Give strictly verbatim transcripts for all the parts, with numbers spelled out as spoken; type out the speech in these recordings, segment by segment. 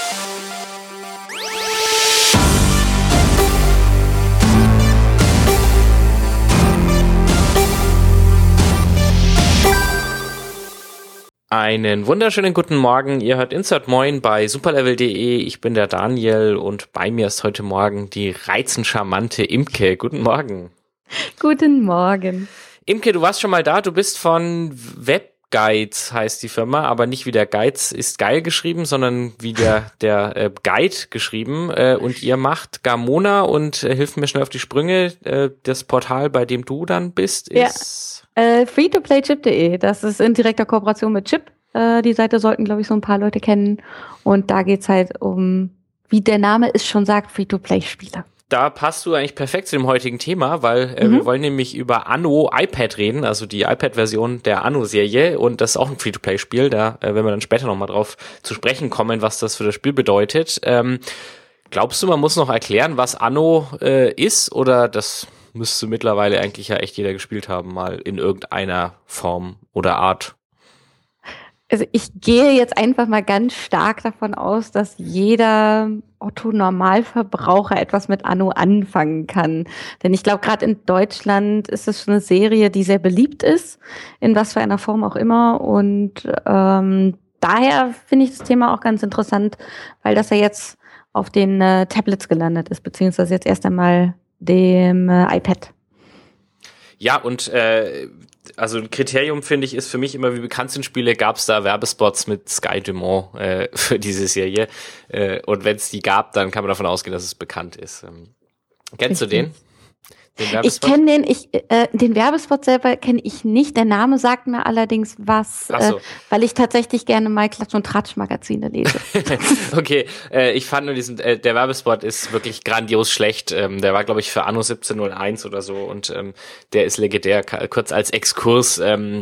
Einen wunderschönen guten Morgen. Ihr hört Insert Moin bei superlevel punkt de. Ich bin der Daniel und bei mir ist heute Morgen die reizend charmante Imke. Guten Morgen. Guten Morgen. Imke, du warst schon mal da. Du bist von Webguides, heißt die Firma, aber nicht wie der Geiz ist geil geschrieben, sondern wie der der äh, Guide geschrieben. Äh, und ihr macht Gamona und äh, hilft mir schnell auf die Sprünge. Äh, das Portal, bei dem du dann bist, ist... Ja. Äh, free to play chip punkt de, das ist in direkter Kooperation mit Chip. Äh, die Seite sollten, glaube ich, so ein paar Leute kennen. Und da geht's halt um, wie der Name es schon sagt, Free-to-Play-Spiele. Da passt du eigentlich perfekt zu dem heutigen Thema, weil äh, mhm. wir wollen nämlich über Anno iPad reden, also die iPad-Version der Anno-Serie. Und das ist auch ein Free-to-Play-Spiel. Da äh, werden wir dann später nochmal drauf zu sprechen kommen, was das für das Spiel bedeutet. Ähm, glaubst du, man muss noch erklären, was Anno äh, ist, oder das müsste mittlerweile eigentlich ja echt jeder gespielt haben, mal in irgendeiner Form oder Art? Also ich gehe jetzt einfach mal ganz stark davon aus, dass jeder Otto-Normalverbraucher etwas mit Anno anfangen kann. Denn ich glaube, gerade in Deutschland ist es schon eine Serie, die sehr beliebt ist, in was für einer Form auch immer. Und ähm, daher finde ich das Thema auch ganz interessant, weil das ja jetzt auf den äh, Tablets gelandet ist, beziehungsweise jetzt erst einmal dem äh, iPad. Ja, und äh, also ein Kriterium, finde ich, ist für mich immer, wie bekannt sind Spiele, gab es da Werbespots mit Sky Dumont äh, für diese Serie. Äh, und wenn es die gab, dann kann man davon ausgehen, dass es bekannt ist. Ähm, kennst Richtig. du den? den ich kenne den, ich äh, den Werbespot selber kenne ich nicht. Der Name sagt mir allerdings was, so. äh, weil ich tatsächlich gerne mal Klatsch- und Tratsch-Magazine lese. Okay, äh, ich fand nur diesen, äh, der Werbespot ist wirklich grandios schlecht. Ähm, der war, glaube ich, für Anno siebzehn null eins oder so und ähm, der ist legendär. Kurz als Exkurs, ähm,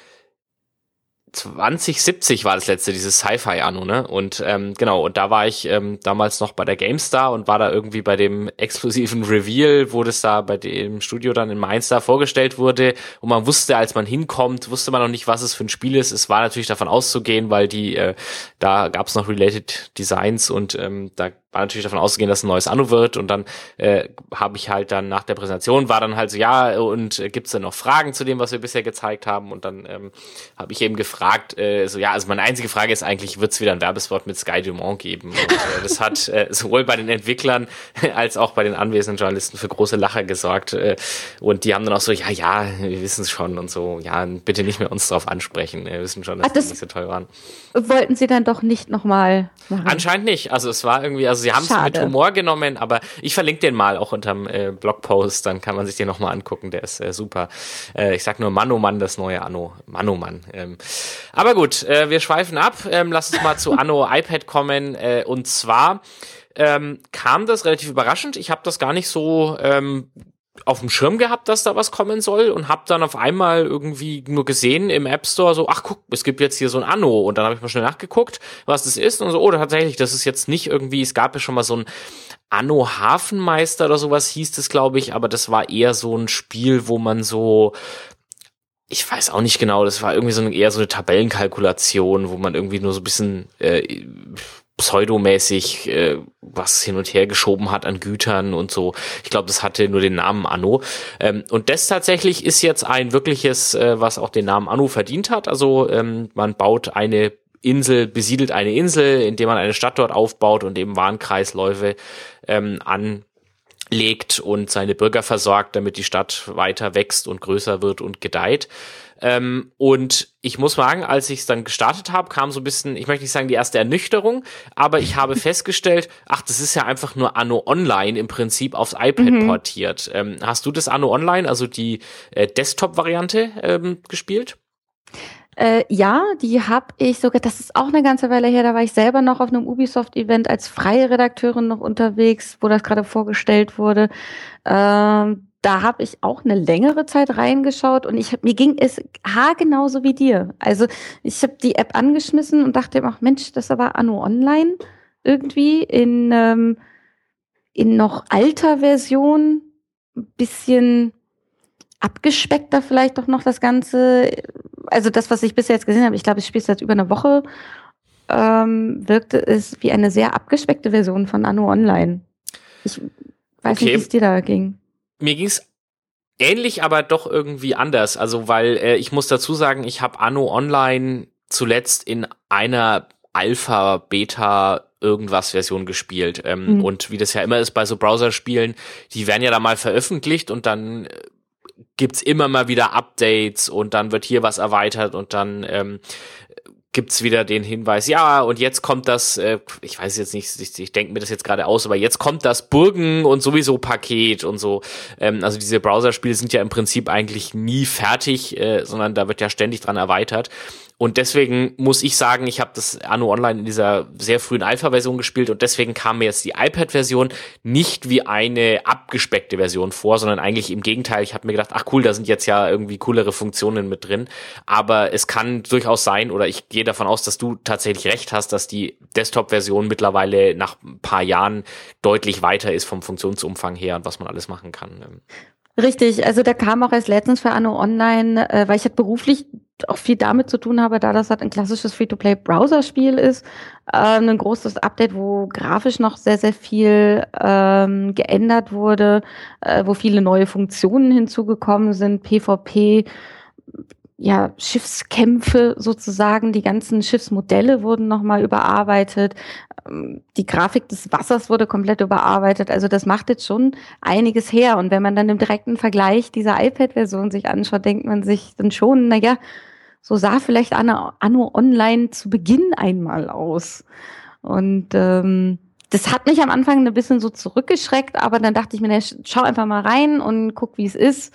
zwanzig siebzig war das letzte, dieses Sci-Fi-Anno, ne? Und ähm, genau, und da war ich ähm, damals noch bei der GameStar und war da irgendwie bei dem exklusiven Reveal, wo das da bei dem Studio dann in Mainz da vorgestellt wurde. Und man wusste, als man hinkommt, wusste man noch nicht, was es für ein Spiel ist. Es war natürlich davon auszugehen, weil die äh, da gab es noch Related Designs und ähm, da war natürlich davon auszugehen, dass ein neues Anno wird. Und dann äh, habe ich halt dann nach der Präsentation, war dann halt so, ja, und äh, gibt's denn noch Fragen zu dem, was wir bisher gezeigt haben? Und dann ähm, habe ich eben gefragt, äh, so ja, also meine einzige Frage ist eigentlich, wird's wieder ein Werbespot mit Sky Dumont geben? Und äh, das hat äh, sowohl bei den Entwicklern als auch bei den anwesenden Journalisten für große Lacher gesorgt. Äh, und die haben dann auch so, ja, ja, wir wissen es schon und so, ja, bitte nicht mehr uns drauf ansprechen. Wir wissen schon, dass Ach, das die nicht so toll waren. Wollten sie dann doch nicht nochmal machen? Anscheinend nicht. Also es war irgendwie, also sie haben es mit Humor genommen, aber ich verlinke den mal auch unterm äh, Blogpost, dann kann man sich den nochmal angucken, der ist äh, super. Äh, ich sag nur Mann, oh Mann, das neue Anno. Mann, oh Mann. Ähm, aber gut, äh, wir schweifen ab. Ähm, lass uns mal zu Anno iPad kommen. Äh, und zwar ähm, kam das relativ überraschend. Ich habe das gar nicht so ähm, auf dem Schirm gehabt, dass da was kommen soll und habe dann auf einmal irgendwie nur gesehen im App Store so, ach guck, es gibt jetzt hier so ein Anno und dann habe ich mal schnell nachgeguckt, was das ist und so, oh, tatsächlich, das ist jetzt nicht irgendwie, es gab ja schon mal so ein Anno Hafenmeister oder sowas hieß das, glaube ich, aber das war eher so ein Spiel, wo man so, ich weiß auch nicht genau, das war irgendwie so eine, eher so eine Tabellenkalkulation, wo man irgendwie nur so ein bisschen äh, pseudomäßig äh, was hin und her geschoben hat an Gütern und so. Ich glaube, das hatte nur den Namen Anno. Ähm, und das tatsächlich ist jetzt ein wirkliches, äh, was auch den Namen Anno verdient hat. Also ähm, man baut eine Insel, besiedelt eine Insel, indem man eine Stadt dort aufbaut und eben Warenkreisläufe ähm, anlegt und seine Bürger versorgt, damit die Stadt weiter wächst und größer wird und gedeiht. Ähm, und ich muss sagen, als ich es dann gestartet habe, kam so ein bisschen, ich möchte nicht sagen die erste Ernüchterung, aber ich habe festgestellt, ach, das ist ja einfach nur Anno Online im Prinzip aufs iPad mhm. portiert. Ähm, hast du das Anno Online, also die äh, Desktop-Variante, ähm, gespielt? Äh, ja, die habe ich sogar, das ist auch eine ganze Weile her, da war ich selber noch auf einem Ubisoft-Event als freie Redakteurin noch unterwegs, wo das gerade vorgestellt wurde. Ähm, da habe ich auch eine längere Zeit reingeschaut und ich hab, mir ging es haargenauso wie dir. Also ich habe die App angeschmissen und dachte, ach Mensch, das ist aber Anno Online irgendwie in, ähm, in noch alter Version, ein bisschen abgespeckter vielleicht doch noch das Ganze. Also das, was ich bisher jetzt gesehen habe, ich glaube, ich spiele es seit über einer Woche. ähm, wirkte es wie eine sehr abgespeckte Version von Anno Online. Ich weiß okay. nicht, wie es dir da ging. Mir ging es ähnlich, aber doch irgendwie anders. Also, weil äh, ich muss dazu sagen, ich habe Anno Online zuletzt in einer Alpha, Beta, irgendwas Version gespielt. Ähm, mhm. Und wie das ja immer ist bei so Browserspielen, die werden ja da mal veröffentlicht und dann äh, gibt's immer mal wieder Updates und dann wird hier was erweitert und dann ähm, gibt's wieder den Hinweis, ja, und jetzt kommt das, äh, ich weiß jetzt nicht, ich, ich denke mir das jetzt gerade aus, aber jetzt kommt das Burgen und sowieso Paket und so. Ähm, also diese Browserspiele sind ja im Prinzip eigentlich nie fertig, äh, sondern da wird ja ständig dran erweitert. Und deswegen muss ich sagen, ich habe das Anno Online in dieser sehr frühen Alpha-Version gespielt und deswegen kam mir jetzt die iPad-Version nicht wie eine abgespeckte Version vor, sondern eigentlich im Gegenteil. Ich habe mir gedacht, ach cool, da sind jetzt ja irgendwie coolere Funktionen mit drin. Aber es kann durchaus sein, oder ich gehe davon aus, dass du tatsächlich recht hast, dass die Desktop-Version mittlerweile nach ein paar Jahren deutlich weiter ist vom Funktionsumfang her und was man alles machen kann. Richtig, also da kam auch erst letztens für Anno Online, äh, weil ich halt beruflich auch viel damit zu tun habe, da das halt ein klassisches Free-to-Play-Browser-Spiel ist, äh, ein großes Update, wo grafisch noch sehr, sehr viel ähm, geändert wurde, äh, wo viele neue Funktionen hinzugekommen sind, PvP, ja, Schiffskämpfe sozusagen, die ganzen Schiffsmodelle wurden nochmal überarbeitet, die Grafik des Wassers wurde komplett überarbeitet, also das macht jetzt schon einiges her und wenn man dann im direkten Vergleich dieser iPad-Version sich anschaut, denkt man sich dann schon, naja, so sah vielleicht Anno, Anno Online zu Beginn einmal aus und ähm, das hat mich am Anfang ein bisschen so zurückgeschreckt, aber dann dachte ich mir, na, schau einfach mal rein und guck, wie es ist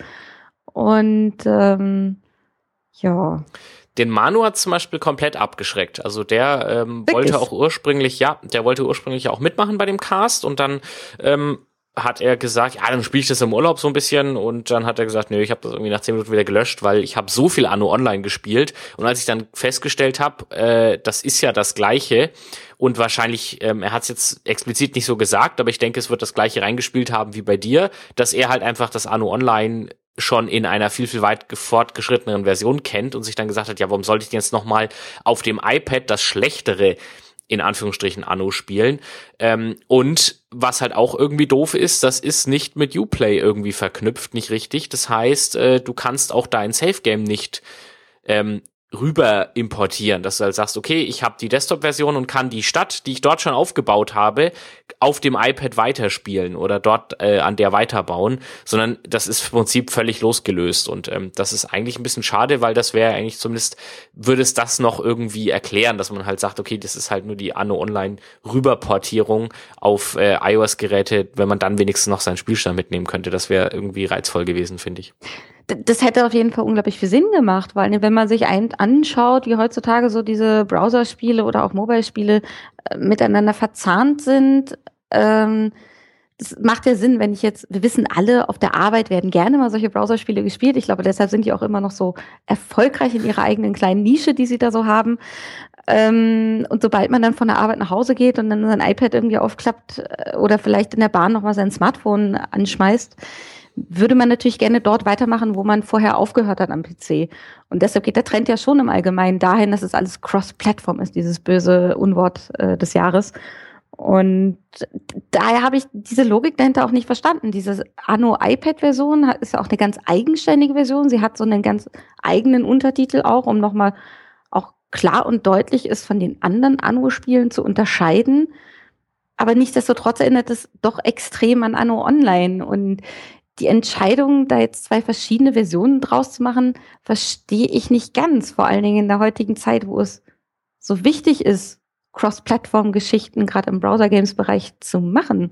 und ähm, ja. Den Manu hat zum Beispiel komplett abgeschreckt. Also der ähm, wollte auch ursprünglich, ja, der wollte ursprünglich auch mitmachen bei dem Cast und dann ähm, hat er gesagt, ja, dann spiele ich das im Urlaub so ein bisschen und dann hat er gesagt, nö, ich habe das irgendwie nach zehn Minuten wieder gelöscht, weil ich habe so viel Anno Online gespielt und als ich dann festgestellt habe, äh, das ist ja das Gleiche und wahrscheinlich, ähm, er hat es jetzt explizit nicht so gesagt, aber ich denke, es wird das Gleiche reingespielt haben wie bei dir, dass er halt einfach das Anno Online schon in einer viel, viel weit fortgeschritteneren Version kennt und sich dann gesagt hat, ja, warum sollte ich denn jetzt nochmal auf dem iPad das schlechtere, in Anführungsstrichen, Anno spielen? Ähm, und was halt auch irgendwie doof ist, das ist nicht mit Uplay irgendwie verknüpft, nicht richtig. Das heißt, äh, du kannst auch dein Safe-Game nicht ähm, rüber importieren, dass du halt sagst, okay, ich habe die Desktop-Version und kann die Stadt, die ich dort schon aufgebaut habe, auf dem iPad weiterspielen oder dort äh, an der weiterbauen, sondern das ist im Prinzip völlig losgelöst und ähm, das ist eigentlich ein bisschen schade, weil das wäre eigentlich zumindest, würde es das noch irgendwie erklären, dass man halt sagt, okay, das ist halt nur die Anno Online Rüberportierung auf äh, iOS-Geräte, wenn man dann wenigstens noch seinen Spielstand mitnehmen könnte, das wäre irgendwie reizvoll gewesen, finde ich. Das hätte auf jeden Fall unglaublich viel Sinn gemacht, weil wenn man sich ein, anschaut, wie heutzutage so diese Browserspiele oder auch Mobile-Spiele äh, miteinander verzahnt sind, ähm, das macht ja Sinn, wenn ich jetzt, wir wissen alle, auf der Arbeit werden gerne mal solche Browserspiele gespielt. Ich glaube, deshalb sind die auch immer noch so erfolgreich in ihrer eigenen kleinen Nische, die sie da so haben. Ähm, und sobald man dann von der Arbeit nach Hause geht und dann sein iPad irgendwie aufklappt äh, oder vielleicht in der Bahn nochmal sein Smartphone anschmeißt, würde man natürlich gerne dort weitermachen, wo man vorher aufgehört hat am P C. Und deshalb geht der Trend ja schon im Allgemeinen dahin, dass es alles Cross-Plattform ist, dieses böse Unwort äh, des Jahres. Und daher habe ich diese Logik dahinter auch nicht verstanden. Diese Anno-iPad-Version ist ja auch eine ganz eigenständige Version. Sie hat so einen ganz eigenen Untertitel auch, um nochmal auch klar und deutlich ist, von den anderen Anno-Spielen zu unterscheiden. Aber nichtsdestotrotz erinnert es doch extrem an Anno Online. Und die Entscheidung, da jetzt zwei verschiedene Versionen draus zu machen, verstehe ich nicht ganz. Vor allen Dingen in der heutigen Zeit, wo es so wichtig ist, Cross-Plattform-Geschichten gerade im Browser-Games-Bereich zu machen.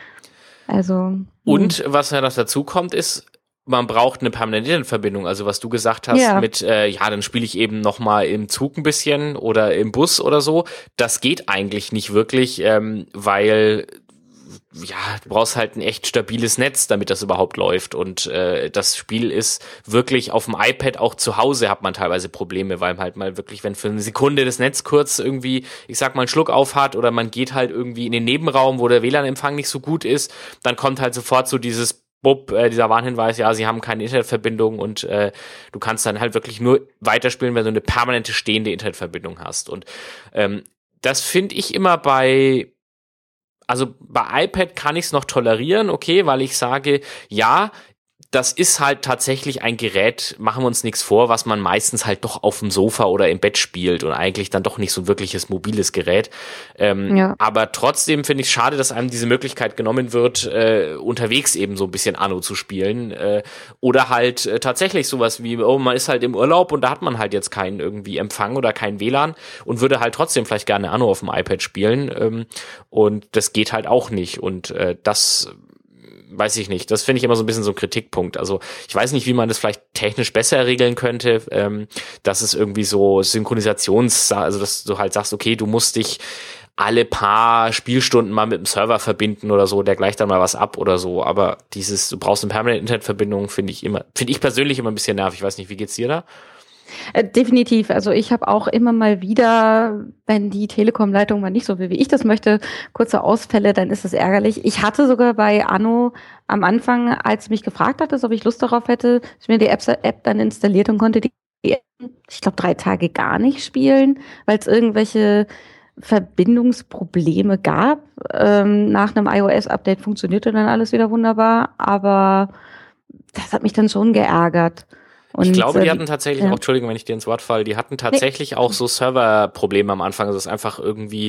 Also. Und was ja noch dazu kommt, ist, man braucht eine permanente Internetverbindung. Also was du gesagt hast ja. mit, äh, ja, dann spiele ich eben noch mal im Zug ein bisschen oder im Bus oder so. Das geht eigentlich nicht wirklich, ähm, weil ja, du brauchst halt ein echt stabiles Netz, damit das überhaupt läuft. Und äh, das Spiel ist wirklich auf dem iPad, auch zu Hause hat man teilweise Probleme, weil halt mal wirklich, wenn für eine Sekunde das Netz kurz irgendwie, ich sag mal, einen Schluck auf hat oder man geht halt irgendwie in den Nebenraum, wo der W L A N-Empfang nicht so gut ist, dann kommt halt sofort so dieses Bub, äh, dieser Warnhinweis, ja, sie haben keine Internetverbindung und äh, du kannst dann halt wirklich nur weiterspielen, wenn du eine permanente stehende Internetverbindung hast. Und ähm, das finde ich immer bei, also bei iPad kann ich es noch tolerieren, okay, weil ich sage, ja, das ist halt tatsächlich ein Gerät, machen wir uns nichts vor, was man meistens halt doch auf dem Sofa oder im Bett spielt und eigentlich dann doch nicht so ein wirkliches mobiles Gerät. Ähm, ja. Aber trotzdem finde ich es schade, dass einem diese Möglichkeit genommen wird, äh, unterwegs eben so ein bisschen Anno zu spielen. Äh, oder halt äh, tatsächlich sowas wie, oh, man ist halt im Urlaub und da hat man halt jetzt keinen irgendwie Empfang oder kein W L A N und würde halt trotzdem vielleicht gerne Anno auf dem iPad spielen. Ähm, und das geht halt auch nicht. Und äh, das weiß ich nicht. Das finde ich immer so ein bisschen so ein Kritikpunkt. Also ich weiß nicht, wie man das vielleicht technisch besser regeln könnte, ähm, dass es irgendwie so Synchronisations, also dass du halt sagst, okay, du musst dich alle paar Spielstunden mal mit dem Server verbinden oder so, der gleicht dann mal was ab oder so. Aber dieses, du brauchst eine permanente Internetverbindung, finde ich immer, finde ich persönlich immer ein bisschen nervig. Ich weiß nicht, wie geht's dir da? Definitiv. Also ich habe auch immer mal wieder, wenn die Telekom-Leitung mal nicht so will, wie ich das möchte, kurze Ausfälle, dann ist es ärgerlich. Ich hatte sogar bei Anno am Anfang, als sie mich gefragt hatte, ob ich Lust darauf hätte, ich mir die App, App dann installiert und konnte die, ich glaube, drei Tage gar nicht spielen, weil es irgendwelche Verbindungsprobleme gab. Ähm, nach einem iOS-Update funktionierte dann alles wieder wunderbar, aber das hat mich dann schon geärgert. Und ich glaube, die hatten tatsächlich ja. auch, Entschuldigung, wenn ich dir ins Wort falle, die hatten tatsächlich nee. auch so Serverprobleme am Anfang, also es einfach irgendwie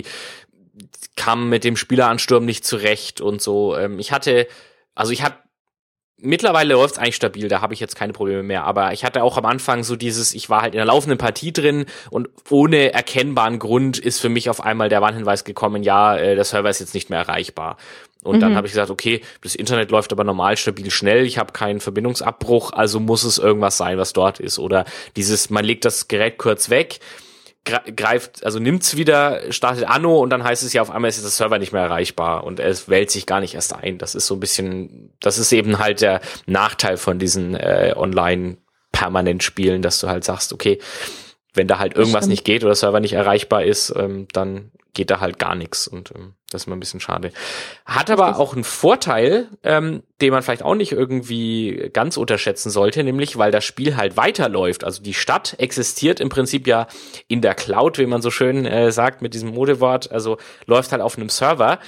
kam mit dem Spieleransturm nicht zurecht und so. Ich hatte, also ich habe mittlerweile läuft es eigentlich stabil, da habe ich jetzt keine Probleme mehr, aber ich hatte auch am Anfang so dieses, ich war halt in der laufenden Partie drin und ohne erkennbaren Grund ist für mich auf einmal der Warnhinweis gekommen, ja, der Server ist jetzt nicht mehr erreichbar. Und mhm. dann habe ich gesagt, okay, das Internet läuft aber normal, stabil, schnell, ich habe keinen Verbindungsabbruch, also muss es irgendwas sein, was dort ist. Oder dieses, man legt das Gerät kurz weg, greift, also nimmt's wieder, startet Anno und dann heißt es ja auf einmal ist der Server nicht mehr erreichbar und es wählt sich gar nicht erst ein. Das ist so ein bisschen, das ist eben halt der Nachteil von diesen äh, Online-Permanent-Spielen, dass du halt sagst, okay, wenn da halt irgendwas nicht geht oder der Server nicht erreichbar ist, ähm, dann geht da halt gar nichts und ähm, das ist immer ein bisschen schade. Hat aber auch einen Vorteil, ähm, den man vielleicht auch nicht irgendwie ganz unterschätzen sollte, nämlich weil das Spiel halt weiterläuft. Also die Stadt existiert im Prinzip ja in der Cloud, wie man so schön äh, sagt mit diesem Modewort, also läuft halt auf einem Server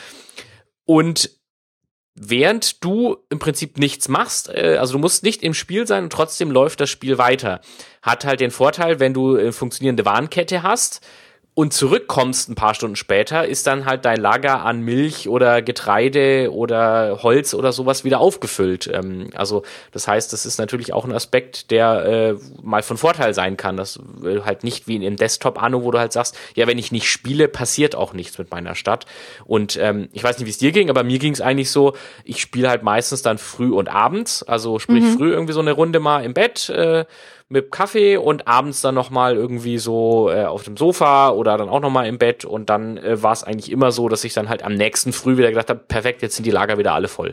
und während du im Prinzip nichts machst, äh, also du musst nicht im Spiel sein und trotzdem läuft das Spiel weiter. Hat halt den Vorteil, wenn du eine funktionierende Warenkette hast und zurückkommst ein paar Stunden später, ist dann halt dein Lager an Milch oder Getreide oder Holz oder sowas wieder aufgefüllt. Ähm, also das heißt, das ist natürlich auch ein Aspekt, der äh, mal von Vorteil sein kann. Das äh, halt nicht wie im Desktop-Anno, wo du halt sagst, ja, wenn ich nicht spiele, passiert auch nichts mit meiner Stadt. Und ähm, ich weiß nicht, wie es dir ging, aber mir ging es eigentlich so, ich spiele halt meistens dann früh und abends, also sprich mhm. früh irgendwie so eine Runde mal im Bett, äh, mit Kaffee und abends dann nochmal irgendwie so äh, auf dem Sofa oder dann auch nochmal im Bett und dann äh, war es eigentlich immer so, dass ich dann halt am nächsten Früh wieder gedacht habe, perfekt, jetzt sind die Lager wieder alle voll.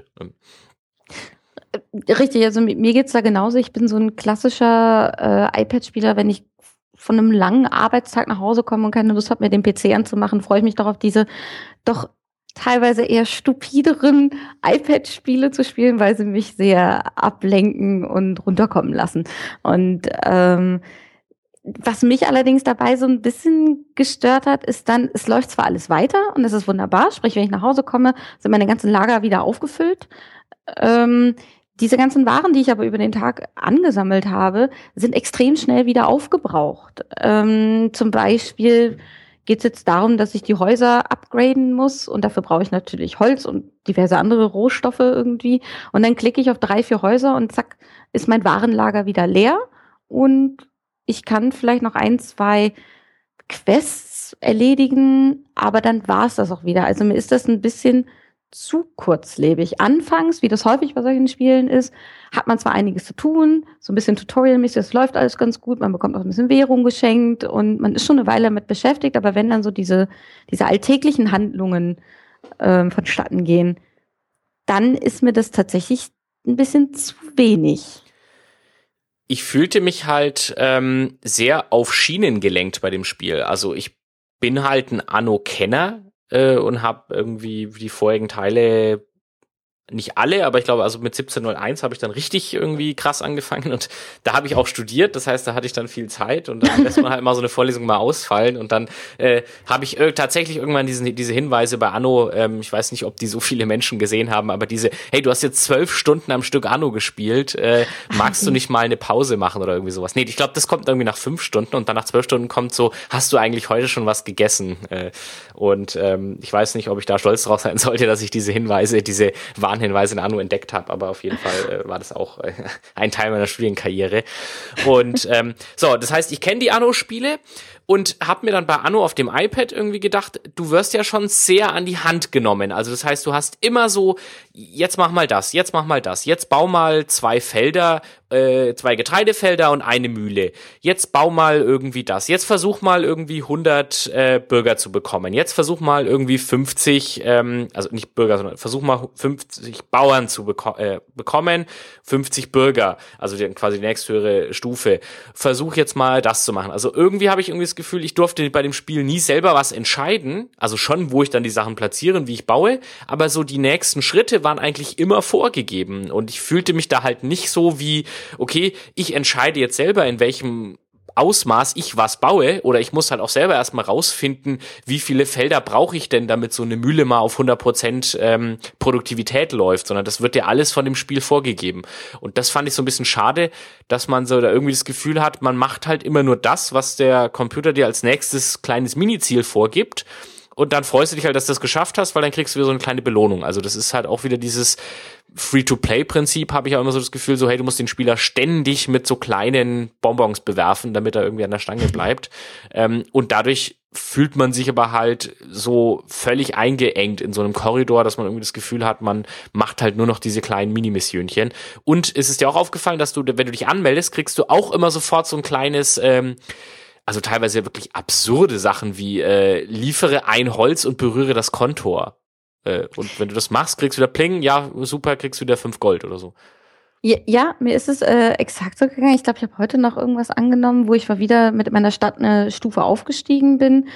Richtig, also mir geht's da genauso. Ich bin so ein klassischer äh, iPad-Spieler, wenn ich von einem langen Arbeitstag nach Hause komme und keine Lust habe, mir den P C anzumachen, freue ich mich darauf, diese doch teilweise eher stupideren iPad-Spiele zu spielen, weil sie mich sehr ablenken und runterkommen lassen. Und ähm, was mich allerdings dabei so ein bisschen gestört hat, ist dann, es läuft zwar alles weiter und es ist wunderbar, sprich, wenn ich nach Hause komme, sind meine ganzen Lager wieder aufgefüllt. Ähm, diese ganzen Waren, die ich aber über den Tag angesammelt habe, sind extrem schnell wieder aufgebraucht. Ähm, zum Beispiel geht es jetzt darum, dass ich die Häuser upgraden muss und dafür brauche ich natürlich Holz und diverse andere Rohstoffe irgendwie. Und dann klicke ich auf drei, vier Häuser und zack, ist mein Warenlager wieder leer und ich kann vielleicht noch ein, zwei Quests erledigen, aber dann war es das auch wieder. Also mir ist das ein bisschen zu kurzlebig. Anfangs, wie das häufig bei solchen Spielen ist, hat man zwar einiges zu tun, so ein bisschen Tutorial-mäßig, das läuft alles ganz gut, man bekommt auch ein bisschen Währung geschenkt und man ist schon eine Weile damit beschäftigt, aber wenn dann so diese, diese alltäglichen Handlungen ähm, vonstatten gehen, dann ist mir das tatsächlich ein bisschen zu wenig. Ich fühlte mich halt ähm, sehr auf Schienen gelenkt bei dem Spiel. Also ich bin halt ein Anno-Kenner, und habe irgendwie die vorigen Teile nicht alle, aber ich glaube, also mit siebzehn null eins habe ich dann richtig irgendwie krass angefangen und da habe ich auch studiert, das heißt, da hatte ich dann viel Zeit und dann lässt man halt mal so eine Vorlesung mal ausfallen und dann äh, habe ich äh, tatsächlich irgendwann diesen, diese Hinweise bei Anno, ähm, ich weiß nicht, ob die so viele Menschen gesehen haben, aber diese, hey, du hast jetzt zwölf Stunden am Stück Anno gespielt, äh, magst du nicht mal eine Pause machen oder irgendwie sowas? Nee, ich glaube, das kommt irgendwie nach fünf Stunden und dann nach zwölf Stunden kommt so, hast du eigentlich heute schon was gegessen? Äh, und ähm, ich weiß nicht, ob ich da stolz drauf sein sollte, dass ich diese Hinweise, diese Warnhinweise in Anno entdeckt habe, aber auf jeden Fall äh, war das auch äh, ein Teil meiner Studienkarriere. Und ähm, so, das heißt, ich kenne die Anno-Spiele und habe mir dann bei Anno auf dem iPad irgendwie gedacht, du wirst ja schon sehr an die Hand genommen. Also das heißt, du hast immer so, jetzt mach mal das, jetzt mach mal das, jetzt bau mal zwei Felder, äh, zwei Getreidefelder und eine Mühle. Jetzt bau mal irgendwie das. Jetzt versuch mal irgendwie hundert äh, Bürger zu bekommen. Jetzt versuch mal irgendwie fünfzig, ähm, also nicht Bürger, sondern versuch mal fünfzig Bauern zu beko- äh, bekommen, fünfzig Bürger, also die, quasi die nächsthöhere Stufe. Versuch jetzt mal das zu machen. Also irgendwie habe ich irgendwie das Gefühl, ich durfte bei dem Spiel nie selber was entscheiden, also schon, wo ich dann die Sachen platziere und wie ich baue, aber so die nächsten Schritte waren eigentlich immer vorgegeben und ich fühlte mich da halt nicht so wie, okay, ich entscheide jetzt selber, in welchem Ausmaß ich was baue oder ich muss halt auch selber erstmal rausfinden, wie viele Felder brauche ich denn, damit so eine Mühle mal auf hundert Prozent ähm, Produktivität läuft, sondern das wird ja alles von dem Spiel vorgegeben. Und das fand ich so ein bisschen schade, dass man so da irgendwie das Gefühl hat, man macht halt immer nur das, was der Computer dir als nächstes kleines Miniziel vorgibt. Und dann freust du dich halt, dass du das geschafft hast, weil dann kriegst du wieder so eine kleine Belohnung. Also das ist halt auch wieder dieses Free-to-Play-Prinzip, habe ich auch immer so das Gefühl, so hey, du musst den Spieler ständig mit so kleinen Bonbons bewerfen, damit er irgendwie an der Stange bleibt. Ähm, und dadurch fühlt man sich aber halt so völlig eingeengt in so einem Korridor, dass man irgendwie das Gefühl hat, man macht halt nur noch diese kleinen Mini-Missionchen. Und es ist dir auch aufgefallen, dass du, wenn du dich anmeldest, kriegst du auch immer sofort so ein kleines ähm, also teilweise wirklich absurde Sachen wie äh, liefere ein Holz und berühre das Kontor. Äh, und wenn du das machst, kriegst du wieder Pling, ja, super, kriegst du wieder fünf Gold oder so. Ja, ja, mir ist es äh, exakt so gegangen. Ich glaube, ich habe heute noch irgendwas angenommen, wo ich mal wieder mit meiner Stadt eine Stufe aufgestiegen bin.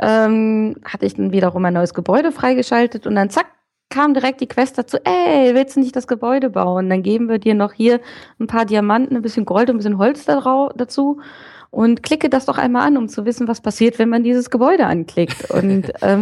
Ähm, hatte ich dann wiederum ein neues Gebäude freigeschaltet und dann zack, kam direkt die Quest dazu, ey, willst du nicht das Gebäude bauen? Dann geben wir dir noch hier ein paar Diamanten, ein bisschen Gold und ein bisschen Holz da dazu. Und klicke das doch einmal an, um zu wissen, was passiert, wenn man dieses Gebäude anklickt. Und ähm,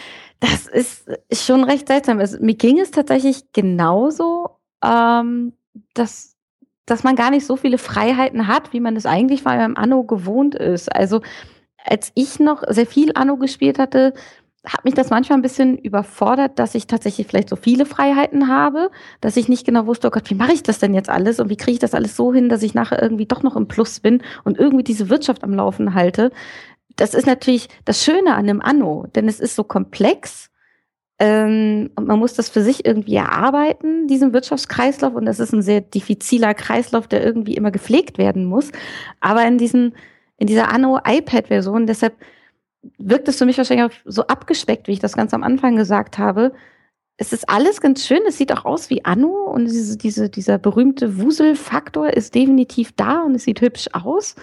das ist schon recht seltsam. Also, mir ging es tatsächlich genauso, ähm, dass, dass man gar nicht so viele Freiheiten hat, wie man es eigentlich beim Anno gewohnt ist. Also als ich noch sehr viel Anno gespielt hatte, hat mich das manchmal ein bisschen überfordert, dass ich tatsächlich vielleicht so viele Freiheiten habe, dass ich nicht genau wusste, oh Gott, wie mache ich das denn jetzt alles und wie kriege ich das alles so hin, dass ich nachher irgendwie doch noch im Plus bin und irgendwie diese Wirtschaft am Laufen halte. Das ist natürlich das Schöne an einem Anno, denn es ist so komplex ähm, und man muss das für sich irgendwie erarbeiten, diesen Wirtschaftskreislauf, und das ist ein sehr diffiziler Kreislauf, der irgendwie immer gepflegt werden muss. Aber in diesen, in dieser Anno-iPad-Version, deshalb wirkt es für mich wahrscheinlich auch so abgespeckt, wie ich das ganz am Anfang gesagt habe. Es ist alles ganz schön, es sieht auch aus wie Anno und diese, diese, dieser berühmte Wuselfaktor ist definitiv da und es sieht hübsch aus.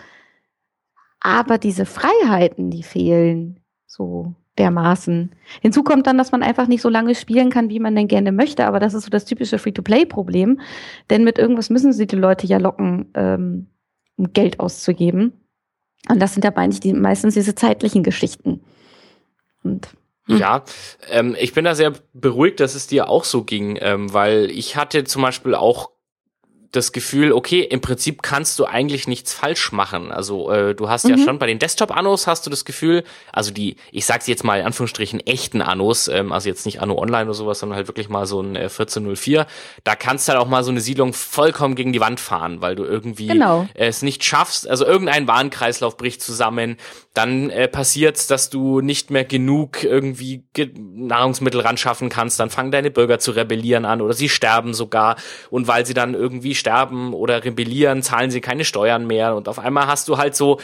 Aber diese Freiheiten, die fehlen so dermaßen. Hinzu kommt dann, dass man einfach nicht so lange spielen kann, wie man denn gerne möchte, aber das ist so das typische Free-to-Play-Problem, denn mit irgendwas müssen sie die Leute ja locken, ähm, um Geld auszugeben. Und das sind dabei nicht die, meistens diese zeitlichen Geschichten. Und, hm. Ja, ähm, ich bin da sehr beruhigt, dass es dir auch so ging, ähm, weil ich hatte zum Beispiel auch das Gefühl, okay, im Prinzip kannst du eigentlich nichts falsch machen. Also äh, du hast mhm. ja schon bei den Desktop-Annos hast du das Gefühl, also die, ich sag's jetzt mal in Anführungsstrichen, echten Annos, ähm, also jetzt nicht Anno Online oder sowas, sondern halt wirklich mal so ein äh, vierzehn null vier, da kannst du halt auch mal so eine Siedlung vollkommen gegen die Wand fahren, weil du irgendwie genau. äh, es nicht schaffst, also irgendein Warenkreislauf bricht zusammen, dann äh, passiert's, dass du nicht mehr genug irgendwie Ge- Nahrungsmittel ran schaffen kannst, dann fangen deine Bürger zu rebellieren an oder sie sterben sogar, und weil sie dann irgendwie sterben oder rebellieren, zahlen sie keine Steuern mehr und auf einmal hast du halt so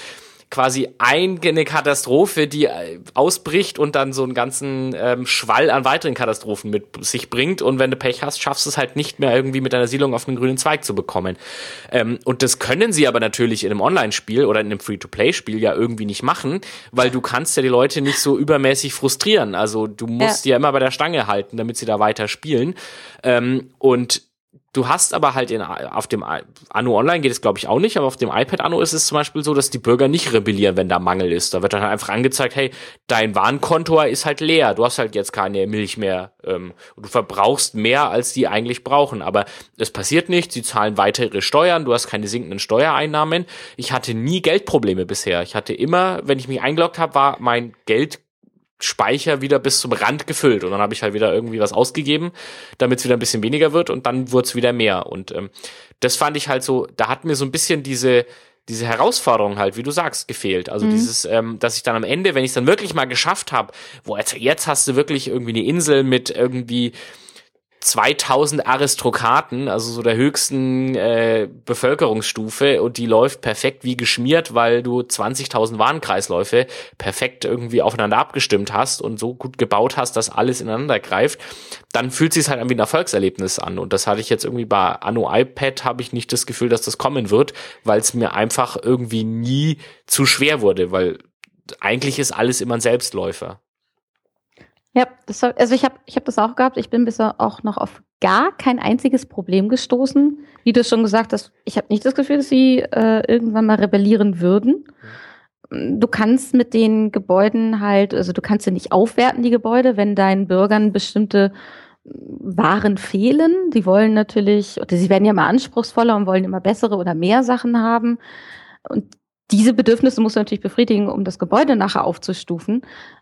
quasi eine Katastrophe, die ausbricht und dann so einen ganzen ähm, Schwall an weiteren Katastrophen mit sich bringt. Und wenn du Pech hast, schaffst du es halt nicht mehr irgendwie mit deiner Siedlung auf einen grünen Zweig zu bekommen. Ähm, und das können sie aber natürlich in einem Online-Spiel oder in einem Free-to-Play-Spiel ja irgendwie nicht machen, weil du kannst ja die Leute nicht so übermäßig frustrieren. Also du musst ja, ja immer bei der Stange halten, damit sie da weiter spielen. Ähm, und du hast aber halt in, auf dem Anno Online geht es, glaube ich, auch nicht, aber auf dem iPad Anno ist es zum Beispiel so, dass die Bürger nicht rebellieren, wenn da Mangel ist. Da wird dann halt einfach angezeigt, hey, dein Warenkonto ist halt leer, du hast halt jetzt keine Milch mehr. Ähm, du verbrauchst mehr, als die eigentlich brauchen. Aber es passiert nichts, sie zahlen weitere Steuern, du hast keine sinkenden Steuereinnahmen. Ich hatte nie Geldprobleme bisher. Ich hatte immer, wenn ich mich eingeloggt habe, war mein Geld Speicher wieder bis zum Rand gefüllt und dann habe ich halt wieder irgendwie was ausgegeben, damit es wieder ein bisschen weniger wird und dann wurde es wieder mehr und ähm, das fand ich halt so, da hat mir so ein bisschen diese diese Herausforderung halt, wie du sagst, gefehlt. Also mhm. dieses, ähm, dass ich dann am Ende, wenn ich es dann wirklich mal geschafft habe, wo jetzt, jetzt hast du wirklich irgendwie eine Insel mit irgendwie zweitausend Aristokraten, also so der höchsten äh, Bevölkerungsstufe und die läuft perfekt wie geschmiert, weil du zwanzigtausend Warenkreisläufe perfekt irgendwie aufeinander abgestimmt hast und so gut gebaut hast, dass alles ineinander greift, dann fühlt es sich halt wie ein Erfolgserlebnis an und das hatte ich jetzt irgendwie bei Anno iPad, habe ich nicht das Gefühl, dass das kommen wird, weil es mir einfach irgendwie nie zu schwer wurde, weil eigentlich ist alles immer ein Selbstläufer. Ja, das, also ich habe ich hab das auch gehabt. Ich bin bisher auch noch auf gar kein einziges Problem gestoßen. Wie du schon gesagt hast, ich habe nicht das Gefühl, dass sie äh, irgendwann mal rebellieren würden. Du kannst mit den Gebäuden halt, also du kannst sie nicht aufwerten, die Gebäude, wenn deinen Bürgern bestimmte Waren fehlen. Die wollen natürlich, oder sie werden ja immer anspruchsvoller und wollen immer bessere oder mehr Sachen haben. Und diese Bedürfnisse musst du natürlich befriedigen, um das Gebäude nachher aufzustufen.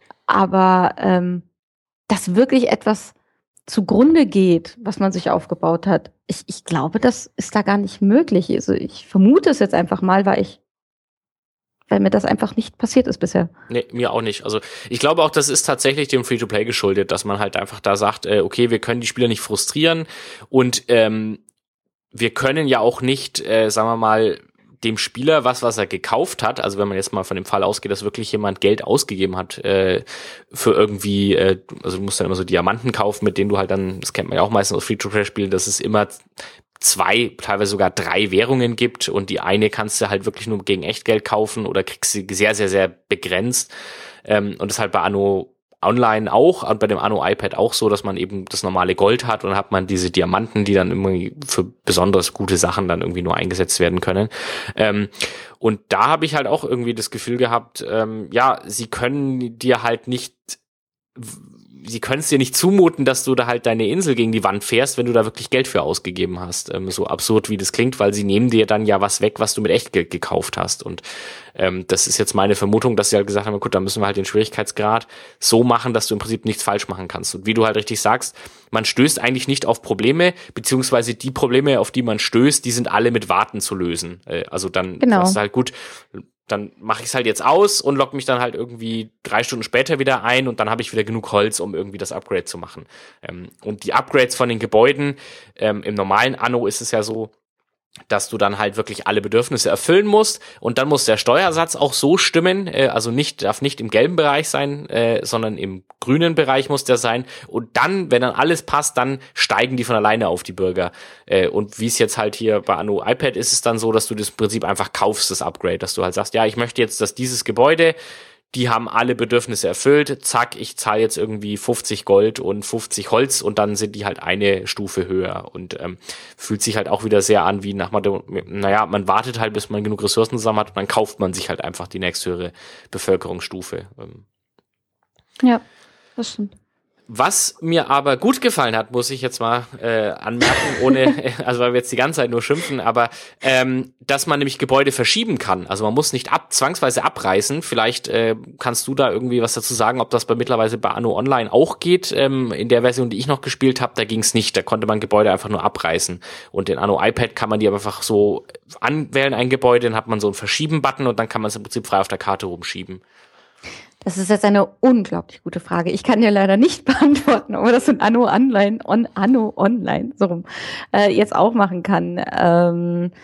Aber ähm, dass wirklich etwas zugrunde geht, was man sich aufgebaut hat. Ich, ich glaube, das ist da gar nicht möglich. Also ich vermute es jetzt einfach mal, weil ich, weil mir das einfach nicht passiert ist bisher. Nee, mir auch nicht. Also ich glaube auch, das ist tatsächlich dem Free-to-Play geschuldet, dass man halt einfach da sagt, äh, okay, wir können die Spieler nicht frustrieren und ähm, wir können ja auch nicht, äh, sagen wir mal, dem Spieler was, was er gekauft hat, also wenn man jetzt mal von dem Fall ausgeht, dass wirklich jemand Geld ausgegeben hat äh, für irgendwie, äh, also du musst dann immer so Diamanten kaufen, mit denen du halt dann, das kennt man ja auch meistens aus Free-to-Play-Spielen, dass es immer zwei, teilweise sogar drei Währungen gibt und die eine kannst du halt wirklich nur gegen Echtgeld kaufen oder kriegst sie sehr, sehr, sehr begrenzt ähm, und das ist halt bei Anno Online auch und bei dem Anno iPad auch so, dass man eben das normale Gold hat und dann hat man diese Diamanten, die dann irgendwie für besonders gute Sachen dann irgendwie nur eingesetzt werden können. Ähm, und da habe ich halt auch irgendwie das Gefühl gehabt, ähm, ja, sie können dir halt nicht sie können es dir nicht zumuten, dass du da halt deine Insel gegen die Wand fährst, wenn du da wirklich Geld für ausgegeben hast. Ähm, so absurd, wie das klingt, weil sie nehmen dir dann ja was weg, was du mit Echtgeld gekauft hast. Und ähm, das ist jetzt meine Vermutung, dass sie halt gesagt haben, gut, dann müssen wir halt den Schwierigkeitsgrad so machen, dass du im Prinzip nichts falsch machen kannst. Und wie du halt richtig sagst, man stößt eigentlich nicht auf Probleme, beziehungsweise die Probleme, auf die man stößt, die sind alle mit Warten zu lösen. Äh, also dann genau. ist halt gut, dann mache ich es halt jetzt aus und logge mich dann halt irgendwie drei Stunden später wieder ein und dann habe ich wieder genug Holz, um irgendwie das Upgrade zu machen. Ähm, und die Upgrades von den Gebäuden, ähm, im normalen Anno ist es ja so, dass du dann halt wirklich alle Bedürfnisse erfüllen musst und dann muss der Steuersatz auch so stimmen, äh, also nicht darf nicht im gelben Bereich sein, äh, sondern im grünen Bereich muss der sein und dann, wenn dann alles passt, dann steigen die von alleine auf die Bürger äh, und wie es jetzt halt hier bei Anno iPad ist es dann so, dass du das im Prinzip einfach kaufst, das Upgrade, dass du halt sagst, ja, ich möchte jetzt, dass dieses Gebäude, die haben alle Bedürfnisse erfüllt, zack, ich zahle jetzt irgendwie fünfzig Gold und fünfzig Holz und dann sind die halt eine Stufe höher und ähm, fühlt sich halt auch wieder sehr an wie nach Motto, naja, man wartet halt, bis man genug Ressourcen zusammen hat und dann kauft man sich halt einfach die nächsthöhere Bevölkerungsstufe. Ähm. Ja, das stimmt. Was mir aber gut gefallen hat, muss ich jetzt mal äh, anmerken, ohne, also weil wir jetzt die ganze Zeit nur schimpfen, aber ähm, dass man nämlich Gebäude verschieben kann. Also man muss nicht ab, zwangsweise abreißen. Vielleicht äh, kannst du da irgendwie was dazu sagen, ob das bei mittlerweile bei Anno Online auch geht. Ähm, in der Version, die ich noch gespielt habe, da ging es nicht. Da konnte man Gebäude einfach nur abreißen. Und in Anno iPad kann man die einfach so anwählen, ein Gebäude, dann hat man so einen Verschieben-Button und dann kann man es im Prinzip frei auf der Karte rumschieben. Das ist jetzt eine unglaublich gute Frage. Ich kann dir leider nicht beantworten, ob man das in Anno Online, on, Anno Online, so rum, äh, jetzt auch machen kann. Ähm,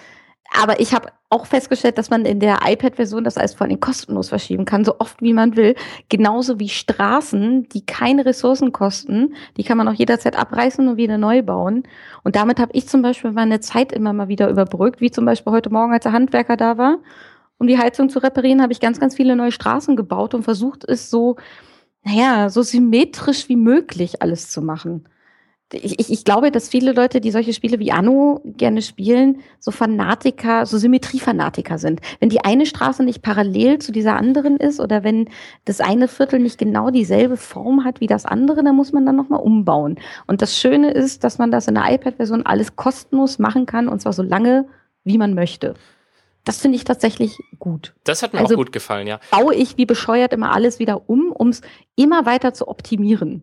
Aber ich habe auch festgestellt, dass man in der iPad-Version das alles vor allem kostenlos verschieben kann, so oft wie man will. Genauso wie Straßen, die keine Ressourcen kosten, die kann man auch jederzeit abreißen und wieder neu bauen. Und damit habe ich zum Beispiel meine Zeit immer mal wieder überbrückt, wie zum Beispiel heute Morgen, als der Handwerker da war. Um die Heizung zu reparieren, habe ich ganz, ganz viele neue Straßen gebaut und versucht, es so, naja, so symmetrisch wie möglich alles zu machen. Ich, ich, ich glaube, dass viele Leute, die solche Spiele wie Anno gerne spielen, so Fanatiker, so Symmetriefanatiker sind. Wenn die eine Straße nicht parallel zu dieser anderen ist oder wenn das eine Viertel nicht genau dieselbe Form hat wie das andere, dann muss man dann nochmal umbauen. Und das Schöne ist, dass man das in der iPad-Version alles kostenlos machen kann und zwar so lange, wie man möchte. Das finde ich tatsächlich gut. Das hat mir also auch gut gefallen, ja. Baue ich wie bescheuert immer alles wieder um, um es immer weiter zu optimieren.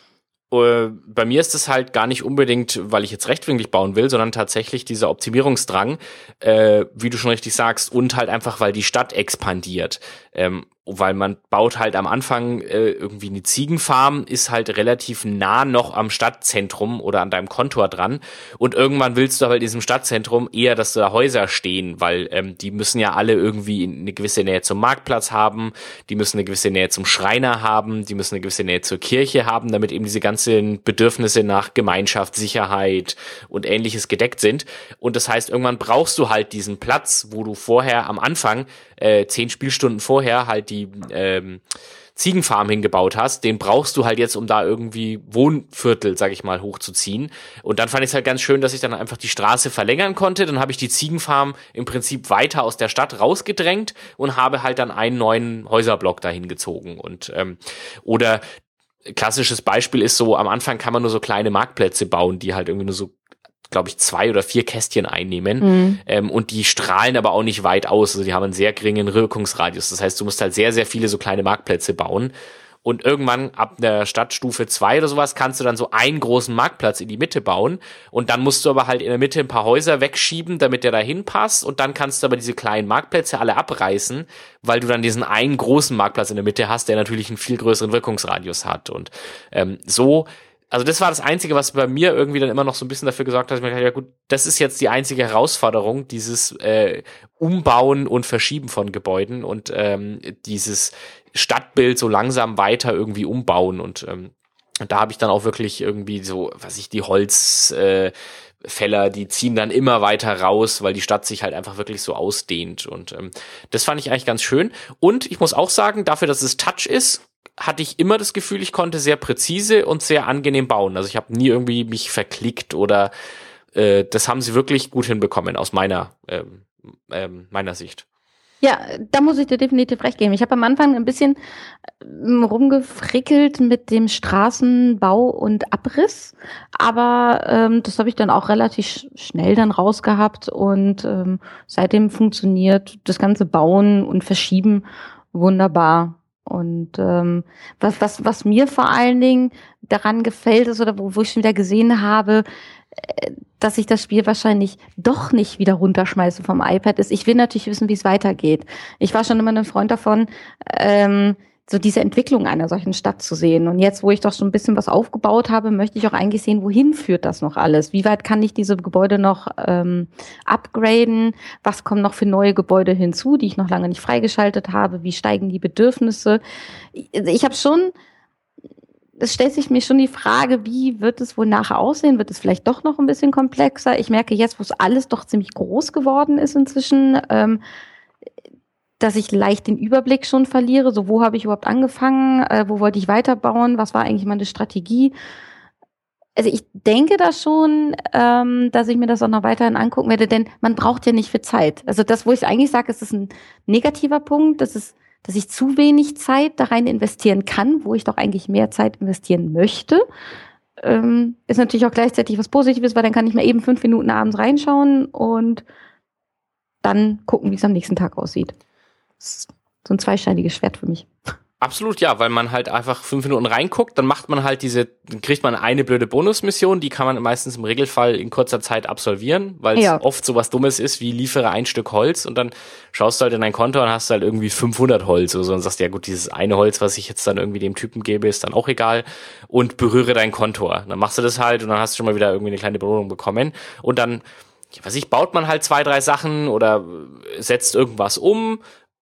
Bei mir ist es halt gar nicht unbedingt, weil ich jetzt rechtwinklig bauen will, sondern tatsächlich dieser Optimierungsdrang, äh, wie du schon richtig sagst, und halt einfach, weil die Stadt expandiert. Ähm, weil man baut halt am Anfang äh, irgendwie eine Ziegenfarm, ist halt relativ nah noch am Stadtzentrum oder an deinem Kontor dran und irgendwann willst du aber in diesem Stadtzentrum eher, dass da Häuser stehen, weil ähm, die müssen ja alle irgendwie eine gewisse Nähe zum Marktplatz haben, die müssen eine gewisse Nähe zum Schreiner haben, die müssen eine gewisse Nähe zur Kirche haben, damit eben diese ganzen Bedürfnisse nach Gemeinschaft, Sicherheit und Ähnliches gedeckt sind. Und das heißt, irgendwann brauchst du halt diesen Platz, wo du vorher am Anfang, äh, zehn Spielstunden vorher halt die ähm, Ziegenfarm hingebaut hast, den brauchst du halt jetzt, um da irgendwie Wohnviertel, sag ich mal, hochzuziehen. Und dann fand ich es halt ganz schön, dass ich dann einfach die Straße verlängern konnte. Dann habe ich die Ziegenfarm im Prinzip weiter aus der Stadt rausgedrängt und habe halt dann einen neuen Häuserblock dahin gezogen. Und ähm, oder klassisches Beispiel ist so, am Anfang kann man nur so kleine Marktplätze bauen, die halt irgendwie nur so, glaube ich, zwei oder vier Kästchen einnehmen. Mhm. Ähm, und die strahlen aber auch nicht weit aus. Also die haben einen sehr geringen Wirkungsradius. Das heißt, du musst halt sehr, sehr viele so kleine Marktplätze bauen. Und irgendwann ab der Stadtstufe zwei oder sowas kannst du dann so einen großen Marktplatz in die Mitte bauen. Und dann musst du aber halt in der Mitte ein paar Häuser wegschieben, damit der da hinpasst. Und dann kannst du aber diese kleinen Marktplätze alle abreißen, weil du dann diesen einen großen Marktplatz in der Mitte hast, der natürlich einen viel größeren Wirkungsradius hat. Und ähm, so Also das war das Einzige, was bei mir irgendwie dann immer noch so ein bisschen dafür gesorgt hat, dass ich mir dachte, ja gut, das ist jetzt die einzige Herausforderung, dieses äh, Umbauen und Verschieben von Gebäuden und ähm, dieses Stadtbild so langsam weiter irgendwie umbauen. Und ähm, da habe ich dann auch wirklich irgendwie so, was ich, die Holzfäller, äh, die ziehen dann immer weiter raus, weil die Stadt sich halt einfach wirklich so ausdehnt. Und ähm, das fand ich eigentlich ganz schön. Und ich muss auch sagen, dafür, dass es Touch ist, hatte ich immer das Gefühl, ich konnte sehr präzise und sehr angenehm bauen. Also ich habe nie irgendwie mich verklickt oder äh, das haben sie wirklich gut hinbekommen aus meiner ähm, ähm, meiner Sicht. Ja, da muss ich dir definitiv recht geben. Ich habe am Anfang ein bisschen ähm, rumgefrickelt mit dem Straßenbau und Abriss, aber ähm, das habe ich dann auch relativ sch- schnell dann rausgehabt und ähm, seitdem funktioniert das ganze Bauen und Verschieben wunderbar. Und ähm, was, was, was mir vor allen Dingen daran gefällt ist oder wo, wo ich schon wieder gesehen habe, äh, dass ich das Spiel wahrscheinlich doch nicht wieder runterschmeiße vom iPad, ist, ich will natürlich wissen, wie es weitergeht. Ich war schon immer ein Freund davon, ähm, so diese Entwicklung einer solchen Stadt zu sehen. Und jetzt, wo ich doch schon ein bisschen was aufgebaut habe, möchte ich auch eigentlich sehen, wohin führt das noch alles? Wie weit kann ich diese Gebäude noch ähm, upgraden? Was kommen noch für neue Gebäude hinzu, die ich noch lange nicht freigeschaltet habe? Wie steigen die Bedürfnisse? Ich, ich habe schon, es stellt sich mir schon die Frage, wie wird es wohl nachher aussehen? Wird es vielleicht doch noch ein bisschen komplexer? Ich merke jetzt, wo es alles doch ziemlich groß geworden ist inzwischen, ähm, dass ich leicht den Überblick schon verliere. So, wo habe ich überhaupt angefangen? Äh, wo wollte ich weiterbauen? Was war eigentlich meine Strategie? Also ich denke da schon, ähm, dass ich mir das auch noch weiterhin angucken werde, denn man braucht ja nicht viel Zeit. Also das, wo ich eigentlich sage, es ist ein negativer Punkt, das ist, dass ich zu wenig Zeit da rein investieren kann, wo ich doch eigentlich mehr Zeit investieren möchte. Ähm, ist natürlich auch gleichzeitig was Positives, weil dann kann ich mir eben fünf Minuten abends reinschauen und dann gucken, wie es am nächsten Tag aussieht. So ein zweischneidiges Schwert für mich. Absolut, ja, weil man halt einfach fünf Minuten reinguckt, dann macht man halt diese, dann kriegt man eine blöde Bonusmission, die kann man meistens im Regelfall in kurzer Zeit absolvieren, weil es ja oft sowas Dummes ist, wie liefere ein Stück Holz und dann schaust du halt in dein Konto und hast halt irgendwie fünfhundert Holz oder so und sagst, ja gut, dieses eine Holz, was ich jetzt dann irgendwie dem Typen gebe, ist dann auch egal und berühre dein Kontor. Dann machst du das halt und dann hast du schon mal wieder irgendwie eine kleine Belohnung bekommen und dann was ich, baut man halt zwei, drei Sachen oder setzt irgendwas um,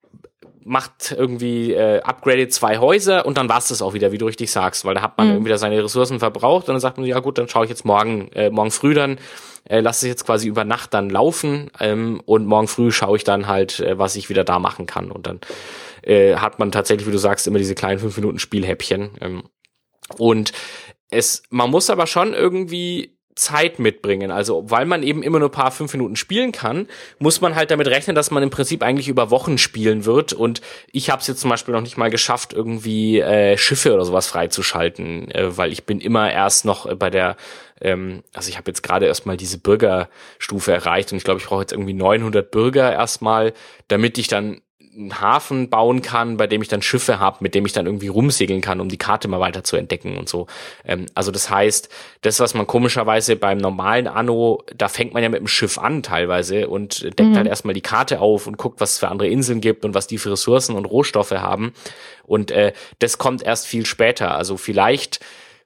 macht irgendwie, äh, upgradet zwei Häuser und dann war's das auch wieder, wie du richtig sagst, weil da hat man mhm. irgendwie da seine Ressourcen verbraucht und dann sagt man, ja gut, dann schaue ich jetzt morgen, äh, morgen früh dann, äh, lasse ich jetzt quasi über Nacht dann laufen ähm, und morgen früh schaue ich dann halt, äh, was ich wieder da machen kann und dann äh, hat man tatsächlich, wie du sagst, immer diese kleinen fünf Minuten Spielhäppchen ähm, und es, man muss aber schon irgendwie Zeit mitbringen. Also, weil man eben immer nur ein paar fünf Minuten spielen kann, muss man halt damit rechnen, dass man im Prinzip eigentlich über Wochen spielen wird. Und ich habe es jetzt zum Beispiel noch nicht mal geschafft, irgendwie äh, Schiffe oder sowas freizuschalten, äh, weil ich bin immer erst noch bei der, ähm, also ich habe jetzt gerade erstmal diese Bürgerstufe erreicht und ich glaube, ich brauche jetzt irgendwie neunhundert Bürger erstmal, damit ich dann einen Hafen bauen kann, bei dem ich dann Schiffe habe, mit dem ich dann irgendwie rumsegeln kann, um die Karte mal weiter zu entdecken und so. Ähm, also das heißt, das, was man komischerweise beim normalen Anno, da fängt man ja mit dem Schiff an teilweise und deckt mhm. halt erstmal die Karte auf und guckt, was es für andere Inseln gibt und was die für Ressourcen und Rohstoffe haben. Und äh, das kommt erst viel später. Also vielleicht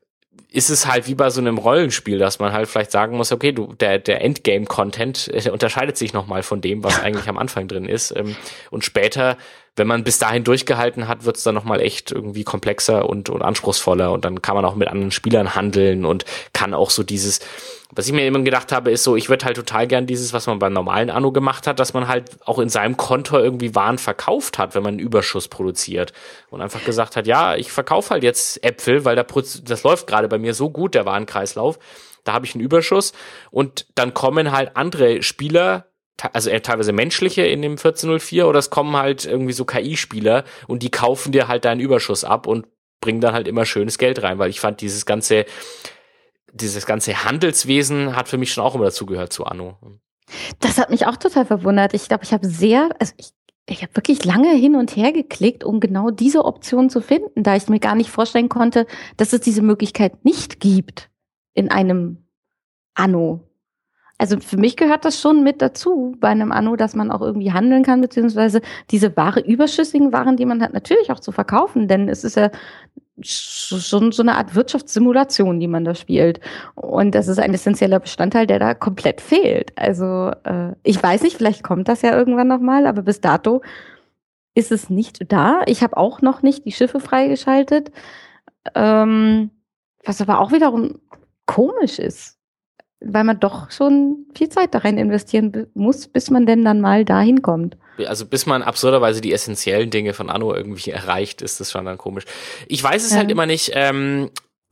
ist es halt wie bei so einem Rollenspiel, dass man halt vielleicht sagen muss, okay, du, der, der Endgame-Content äh, unterscheidet sich nochmal von dem, was eigentlich am Anfang drin ist. Ähm, und später, wenn man bis dahin durchgehalten hat, wird es dann nochmal echt irgendwie komplexer und, und anspruchsvoller und dann kann man auch mit anderen Spielern handeln und kann auch so dieses, was ich mir immer gedacht habe, ist so, ich würde halt total gern dieses, was man beim normalen Anno gemacht hat, dass man halt auch in seinem Konto irgendwie Waren verkauft hat, wenn man einen Überschuss produziert und einfach gesagt hat, ja, ich verkaufe halt jetzt Äpfel, weil da, das läuft gerade bei mir so gut, der Warenkreislauf, da habe ich einen Überschuss und dann kommen halt andere Spieler, also teilweise menschliche in dem vierzehn null vier oder es kommen halt irgendwie so K I-Spieler und die kaufen dir halt deinen Überschuss ab und bringen dann halt immer schönes Geld rein, weil ich fand dieses ganze dieses ganze Handelswesen hat für mich schon auch immer dazugehört zu Anno. Das hat mich auch total verwundert. Ich glaube, ich habe sehr, also ich, ich habe wirklich lange hin und her geklickt, um genau diese Option zu finden, da ich mir gar nicht vorstellen konnte, dass es diese Möglichkeit nicht gibt in einem Anno. Also für mich gehört das schon mit dazu bei einem Anno, dass man auch irgendwie handeln kann, beziehungsweise diese Ware, überschüssigen Waren, die man hat, natürlich auch zu verkaufen, denn es ist ja schon so eine Art Wirtschaftssimulation, die man da spielt. Und das ist ein essentieller Bestandteil, der da komplett fehlt. Also äh, ich weiß nicht, vielleicht kommt das ja irgendwann nochmal, aber bis dato ist es nicht da. Ich habe auch noch nicht die Schiffe freigeschaltet, ähm, was aber auch wiederum komisch ist, weil man doch schon viel Zeit da rein investieren muss, bis man denn dann mal dahin kommt. Also bis man absurderweise die essentiellen Dinge von Anno irgendwie erreicht, ist das schon dann komisch. Ich weiß es ja. halt immer nicht, ähm,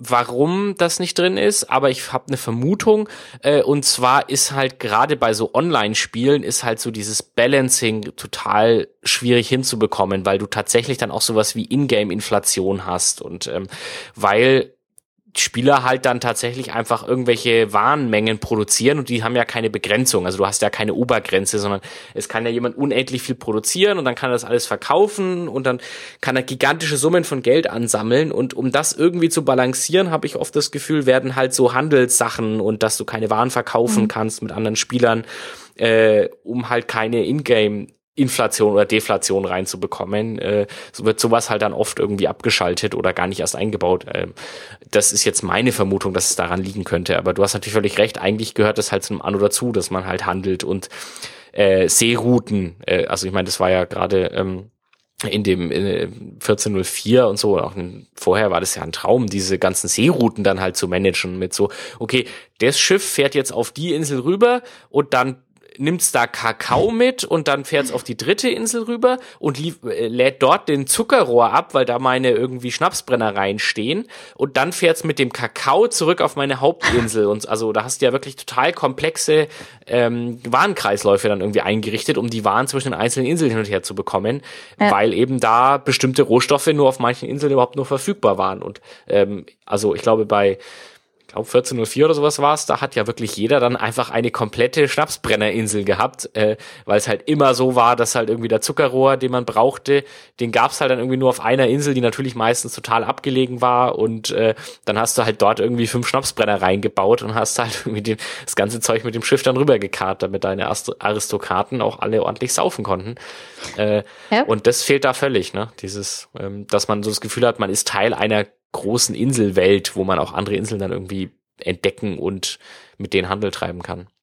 warum das nicht drin ist, aber ich habe eine Vermutung, äh, und zwar ist halt gerade bei so Online-Spielen ist halt so dieses Balancing total schwierig hinzubekommen, weil du tatsächlich dann auch sowas wie Ingame-Inflation hast und ähm, weil Spieler halt dann tatsächlich einfach irgendwelche Warenmengen produzieren und die haben ja keine Begrenzung, also du hast ja keine Obergrenze, sondern es kann ja jemand unendlich viel produzieren und dann kann er das alles verkaufen und dann kann er gigantische Summen von Geld ansammeln und um das irgendwie zu balancieren, habe ich oft das Gefühl, werden halt so Handelssachen und dass du keine Waren verkaufen mhm. kannst mit anderen Spielern, äh, um halt keine Ingame Inflation oder Deflation reinzubekommen, äh, so wird sowas halt dann oft irgendwie abgeschaltet oder gar nicht erst eingebaut. Ähm, das ist jetzt meine Vermutung, dass es daran liegen könnte, aber du hast natürlich völlig recht, eigentlich gehört das halt zu einem Anno dazu, dass man halt handelt und äh, Seerouten, äh, also ich meine, das war ja gerade ähm, in dem äh, vierzehn null vier und so, auch in, vorher war das ja ein Traum, diese ganzen Seerouten dann halt zu managen mit so, okay, das Schiff fährt jetzt auf die Insel rüber und dann nimmt's da Kakao mit und dann fährt's auf die dritte Insel rüber und lief, äh, lädt dort den Zuckerrohr ab, weil da meine irgendwie Schnapsbrennereien stehen und dann fährt's mit dem Kakao zurück auf meine Hauptinsel und also da hast du ja wirklich total komplexe ähm, Warenkreisläufe dann irgendwie eingerichtet, um die Waren zwischen den einzelnen Inseln hin und her zu bekommen, ja. weil eben da bestimmte Rohstoffe nur auf manchen Inseln überhaupt nur verfügbar waren und ähm, also ich glaube bei Ich glaube vierzehn null vier oder sowas war es, da hat ja wirklich jeder dann einfach eine komplette Schnapsbrennerinsel gehabt, äh, weil es halt immer so war, dass halt irgendwie der Zuckerrohr, den man brauchte, den gab's halt dann irgendwie nur auf einer Insel, die natürlich meistens total abgelegen war und äh, dann hast du halt dort irgendwie fünf Schnapsbrennereien gebaut und hast halt irgendwie den, das ganze Zeug mit dem Schiff dann rübergekarrt, damit deine Aristokraten auch alle ordentlich saufen konnten. Äh, ja. Und das fehlt da völlig, ne? Dieses, ähm, dass man so das Gefühl hat, man ist Teil einer großen Inselwelt, wo man auch andere Inseln dann irgendwie entdecken und mit denen Handel treiben kann.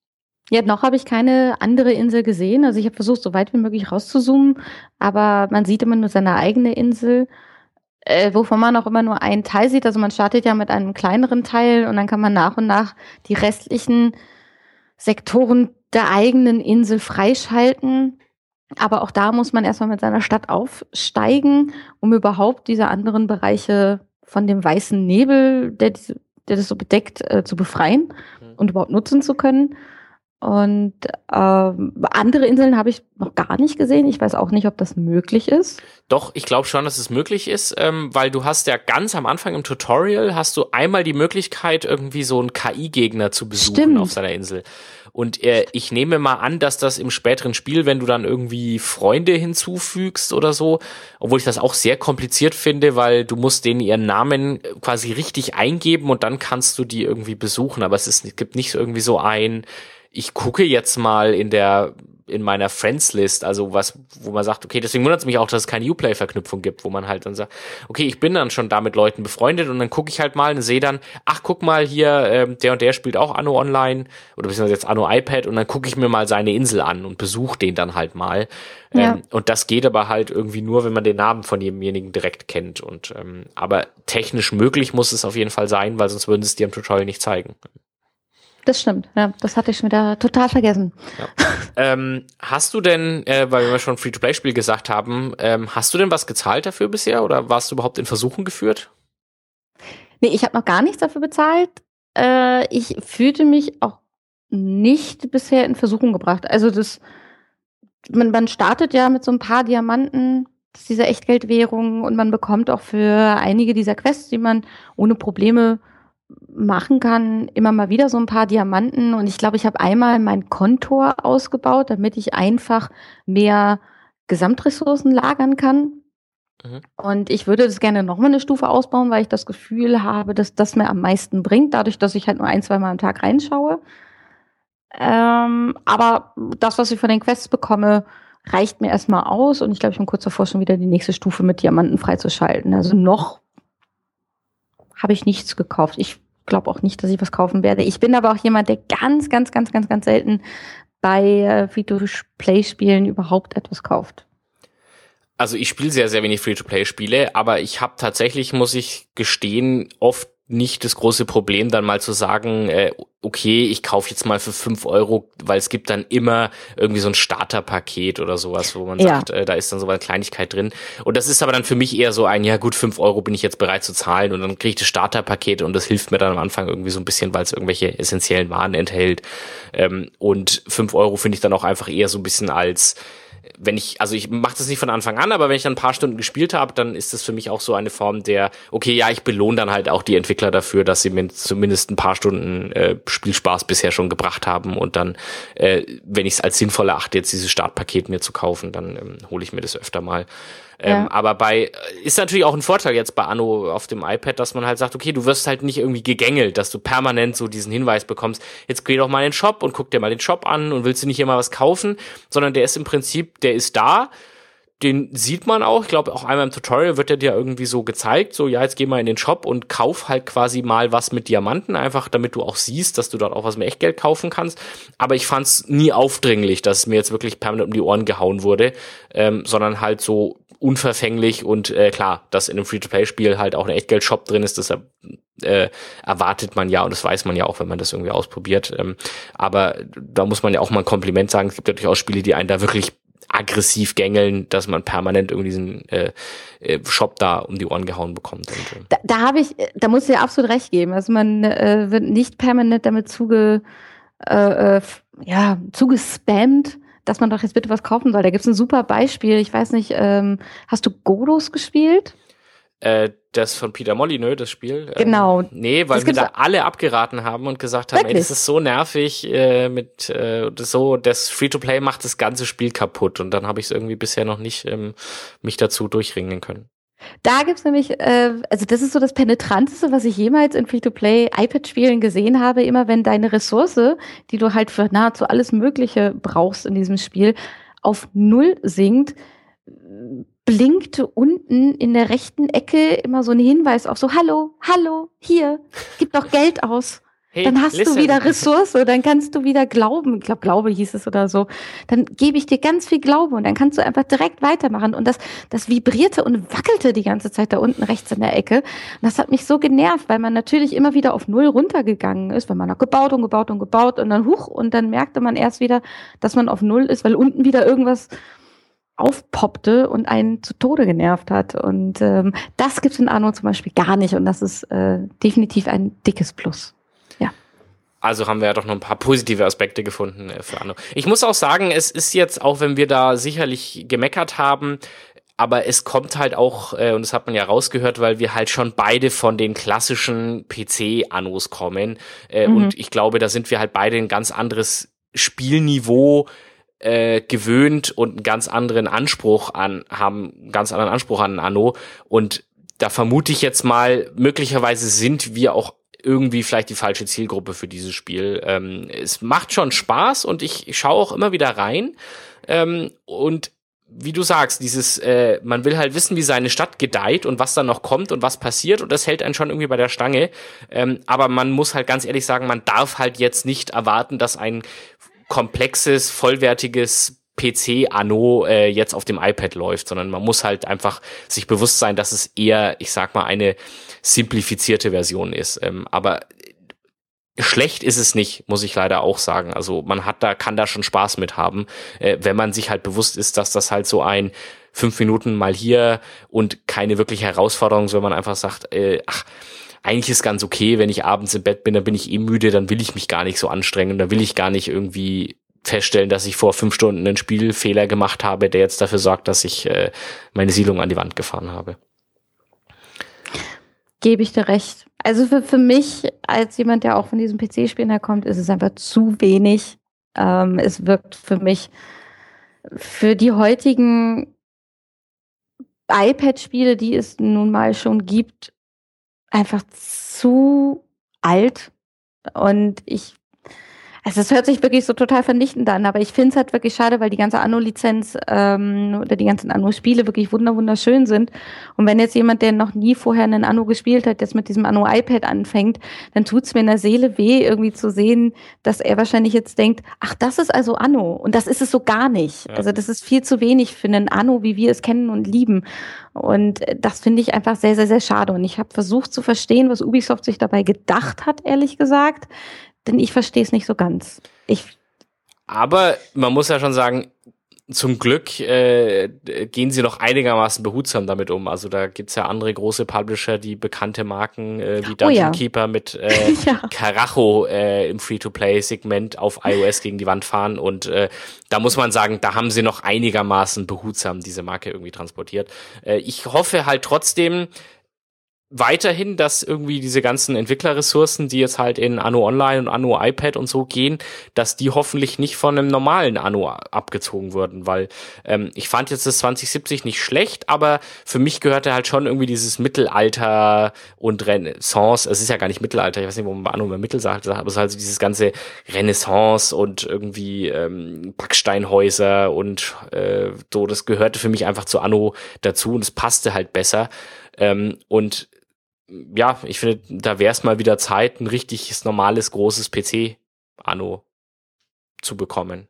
Ja, noch habe ich keine andere Insel gesehen. Also ich habe versucht, so weit wie möglich rauszuzoomen, aber man sieht immer nur seine eigene Insel, äh, wovon man auch immer nur einen Teil sieht. Also man startet ja mit einem kleineren Teil und dann kann man nach und nach die restlichen Sektoren der eigenen Insel freischalten. Aber auch da muss man erstmal mit seiner Stadt aufsteigen, um überhaupt diese anderen Bereiche von dem weißen Nebel, der, diese, der das so bedeckt, äh, zu befreien und überhaupt nutzen zu können. Und ähm, andere Inseln habe ich noch gar nicht gesehen. Ich weiß auch nicht, ob das möglich ist. Doch, ich glaube schon, dass es möglich ist, ähm, weil du hast ja ganz am Anfang im Tutorial hast du einmal die Möglichkeit, irgendwie so einen K I-Gegner zu besuchen Stimmt. auf seiner Insel. Und äh, ich nehme mal an, dass das im späteren Spiel, wenn du dann irgendwie Freunde hinzufügst oder so, obwohl ich das auch sehr kompliziert finde, weil du musst denen ihren Namen quasi richtig eingeben und dann kannst du die irgendwie besuchen. Aber es ist, es gibt nicht irgendwie so ein, ich gucke jetzt mal in der in meiner Friends-List, also was, wo man sagt, okay, deswegen wundert es mich auch, dass es keine Uplay-Verknüpfung gibt, wo man halt dann sagt, okay, ich bin dann schon da mit Leuten befreundet und dann gucke ich halt mal und sehe dann, ach, guck mal hier, ähm, der und der spielt auch Anno Online oder beziehungsweise jetzt Anno iPad und dann gucke ich mir mal seine Insel an und besuche den dann halt mal. Ja. Ähm, und das geht aber halt irgendwie nur, wenn man den Namen von demjenigen direkt kennt. Und ähm, aber technisch möglich muss es auf jeden Fall sein, weil sonst würden sie es dir im Tutorial nicht zeigen. Das stimmt, ja, das hatte ich schon wieder total vergessen. Ja. ähm, hast du denn, äh, weil wir schon Free-to-Play-Spiel gesagt haben, ähm, hast du denn was gezahlt dafür bisher oder warst du überhaupt in Versuchung geführt? Nee, ich habe noch gar nichts dafür bezahlt. Äh, ich fühlte mich auch nicht bisher in Versuchung gebracht. Also das, man, man startet ja mit so ein paar Diamanten, das ist diese Echtgeldwährung und man bekommt auch für einige dieser Quests, die man ohne Probleme machen kann, immer mal wieder so ein paar Diamanten und ich glaube, ich habe einmal mein Kontor ausgebaut, damit ich einfach mehr Gesamtressourcen lagern kann. Mhm. Und ich würde das gerne nochmal eine Stufe ausbauen, weil ich das Gefühl habe, dass das mir am meisten bringt, dadurch, dass ich halt nur ein, zwei Mal am Tag reinschaue. Ähm, aber das, was ich von den Quests bekomme, reicht mir erstmal aus und ich glaube, ich bin kurz davor, schon wieder die nächste Stufe mit Diamanten freizuschalten. Also noch habe ich nichts gekauft. Ich glaube auch nicht, dass ich was kaufen werde. Ich bin aber auch jemand, der ganz, ganz, ganz, ganz, ganz selten bei äh, Free-to-Play-Spielen überhaupt etwas kauft. Also ich spiele sehr, sehr wenig Free-to-Play-Spiele, aber ich habe tatsächlich, muss ich gestehen, oft nicht das große Problem, dann mal zu sagen, äh, okay, ich kaufe jetzt mal für fünf Euro, weil es gibt dann immer irgendwie so ein Starterpaket oder sowas, wo man ja. sagt, äh, da ist dann so eine Kleinigkeit drin. Und das ist aber dann für mich eher so ein, ja gut, fünf Euro bin ich jetzt bereit zu zahlen und dann kriege ich das Starterpaket und das hilft mir dann am Anfang irgendwie so ein bisschen, weil es irgendwelche essentiellen Waren enthält. Ähm, und fünf Euro finde ich dann auch einfach eher so ein bisschen als wenn ich, also ich mache das nicht von Anfang an, aber wenn ich dann ein paar Stunden gespielt habe, dann ist das für mich auch so eine Form der, okay, ja, ich belohne dann halt auch die Entwickler dafür, dass sie mir zumindest ein paar Stunden äh, Spielspaß bisher schon gebracht haben und dann, äh, wenn ich es als sinnvoll erachte, jetzt dieses Startpaket mir zu kaufen, dann ähm, hole ich mir das öfter mal. Ähm, ja. Aber bei, ist natürlich auch ein Vorteil jetzt bei Anno auf dem iPad, dass man halt sagt, okay, du wirst halt nicht irgendwie gegängelt, dass du permanent so diesen Hinweis bekommst, jetzt geh doch mal in den Shop und guck dir mal den Shop an und willst du nicht immer was kaufen, sondern der ist im Prinzip, der ist da, den sieht man auch, ich glaube auch einmal im Tutorial wird der dir irgendwie so gezeigt, so ja, jetzt geh mal in den Shop und kauf halt quasi mal was mit Diamanten, einfach damit du auch siehst, dass du dort auch was mit Echtgeld kaufen kannst, aber ich fand's nie aufdringlich, dass es mir jetzt wirklich permanent um die Ohren gehauen wurde, ähm, sondern halt so unverfänglich und äh, klar, dass in einem Free-to-Play-Spiel halt auch ein Echtgeld-Shop drin ist, das äh, erwartet man ja und das weiß man ja auch, wenn man das irgendwie ausprobiert, ähm, aber da muss man ja auch mal ein Kompliment sagen, es gibt ja durchaus Spiele, die einen da wirklich aggressiv gängeln, dass man permanent irgendwie diesen äh, äh, Shop da um die Ohren gehauen bekommt. Und, äh. Da, da habe ich, da muss ich dir absolut recht geben. Also man äh, wird nicht permanent damit zuge, äh, äh, ja, zugespammt, dass man doch jetzt bitte was kaufen soll. Da gibt's ein super Beispiel. Ich weiß nicht, ähm, hast du Godot gespielt? Äh, das von Peter Molyneux, das Spiel. Genau. Ähm, nee, weil wir da alle abgeraten haben und gesagt haben, ey, das ist so nervig, äh, mit äh, das so, das Free-to-Play macht das ganze Spiel kaputt und dann habe ich es irgendwie bisher noch nicht ähm, mich dazu durchringen können. Da gibt's nämlich, äh, also das ist so das Penetranteste, was ich jemals in Free-to-Play-iPad-Spielen gesehen habe. Immer wenn deine Ressource, die du halt für nahezu alles Mögliche brauchst in diesem Spiel, auf Null sinkt, blinkt unten in der rechten Ecke immer so ein Hinweis auf so, hallo, hallo, hier, gib doch Geld aus. hey, dann hast listen. du wieder Ressource, dann kannst du wieder glauben. Ich glaube, Glaube hieß es oder so. Dann gebe ich dir ganz viel Glaube und dann kannst du einfach direkt weitermachen. Und das, das vibrierte und wackelte die ganze Zeit da unten rechts in der Ecke. Und das hat mich so genervt, weil man natürlich immer wieder auf Null runtergegangen ist, weil man noch gebaut und gebaut und gebaut und dann huch und dann merkte man erst wieder, dass man auf Null ist, weil unten wieder irgendwas aufpoppte und einen zu Tode genervt hat. Und ähm, das gibt es in Anno zum Beispiel gar nicht. Und das ist äh, definitiv ein dickes Plus. Ja. Also haben wir ja doch noch ein paar positive Aspekte gefunden äh, für Anno. Ich muss auch sagen, es ist jetzt, auch wenn wir da sicherlich gemeckert haben, aber es kommt halt auch, äh, und das hat man ja rausgehört, weil wir halt schon beide von den klassischen P C-Annos kommen. Äh, mhm. Und ich glaube, da sind wir halt beide ein ganz anderes Spielniveau Äh, gewöhnt und einen ganz anderen Anspruch an, haben einen ganz anderen Anspruch an Anno. Und da vermute ich jetzt mal, möglicherweise sind wir auch irgendwie vielleicht die falsche Zielgruppe für dieses Spiel. Ähm, es macht schon Spaß und ich, ich schaue auch immer wieder rein. Ähm, und wie du sagst, dieses, äh, man will halt wissen, wie seine Stadt gedeiht und was dann noch kommt und was passiert, und das hält einen schon irgendwie bei der Stange. Ähm, aber man muss halt ganz ehrlich sagen, man darf halt jetzt nicht erwarten, dass ein komplexes, vollwertiges P C-Anno äh, jetzt auf dem iPad läuft, sondern man muss halt einfach sich bewusst sein, dass es eher, ich sag mal, eine simplifizierte Version ist. Ähm, aber schlecht ist es nicht, muss ich leider auch sagen. Also man hat da, kann da schon Spaß mit haben, äh, wenn man sich halt bewusst ist, dass das halt so ein fünf Minuten mal hier und keine wirkliche Herausforderung ist, wenn man einfach sagt, äh, ach, eigentlich ist ganz okay, wenn ich abends im Bett bin, dann bin ich eh müde, dann will ich mich gar nicht so anstrengen, dann will ich gar nicht irgendwie feststellen, dass ich vor fünf Stunden einen Spielfehler gemacht habe, der jetzt dafür sorgt, dass ich äh, meine Siedlung an die Wand gefahren habe. Gebe ich dir recht. Also für, für mich, als jemand, der auch von diesem P C-Spielen herkommt, ist es einfach zu wenig. Ähm, es wirkt für mich für die heutigen iPad-Spiele, die es nun mal schon gibt, einfach zu alt. Und ich, also es hört sich wirklich so total vernichtend an, aber ich finde es halt wirklich schade, weil die ganze Anno-Lizenz ähm, oder die ganzen Anno-Spiele wirklich wunder wunderschön sind. Und wenn jetzt jemand, der noch nie vorher einen Anno gespielt hat, jetzt mit diesem Anno-iPad anfängt, dann tut's mir in der Seele weh, irgendwie zu sehen, dass er wahrscheinlich jetzt denkt, ach, das ist also Anno. Und das ist es so gar nicht. Ja. Also das ist viel zu wenig für einen Anno, wie wir es kennen und lieben. Und das finde ich einfach sehr, sehr, sehr schade. Und ich habe versucht zu verstehen, was Ubisoft sich dabei gedacht hat, ehrlich gesagt. Denn ich verstehe es nicht so ganz. Ich Aber man muss ja schon sagen, zum Glück äh, gehen sie noch einigermaßen behutsam damit um. Also da gibt's ja andere große Publisher, die bekannte Marken äh, wie Dungeon oh ja. Keeper mit äh, ja. Karacho äh, im Free-to-Play-Segment auf iOS gegen die Wand fahren. Und äh, da muss man sagen, da haben sie noch einigermaßen behutsam diese Marke irgendwie transportiert. Äh, ich hoffe halt trotzdem weiterhin, dass irgendwie diese ganzen Entwicklerressourcen, die jetzt halt in Anno Online und Anno iPad und so gehen, dass die hoffentlich nicht von einem normalen Anno abgezogen wurden, weil ähm, ich fand jetzt das zwanzig siebzig nicht schlecht, aber für mich gehörte halt schon irgendwie dieses Mittelalter und Renaissance, es ist ja gar nicht Mittelalter, ich weiß nicht, wo man bei Anno immer Mittel sagt, aber es ist halt so dieses ganze Renaissance und irgendwie ähm, Backsteinhäuser und äh, so, das gehörte für mich einfach zu Anno dazu und es passte halt besser. Ähm, und ja, ich finde, da wäre es mal wieder Zeit, ein richtiges, normales, großes P C-Anno zu bekommen.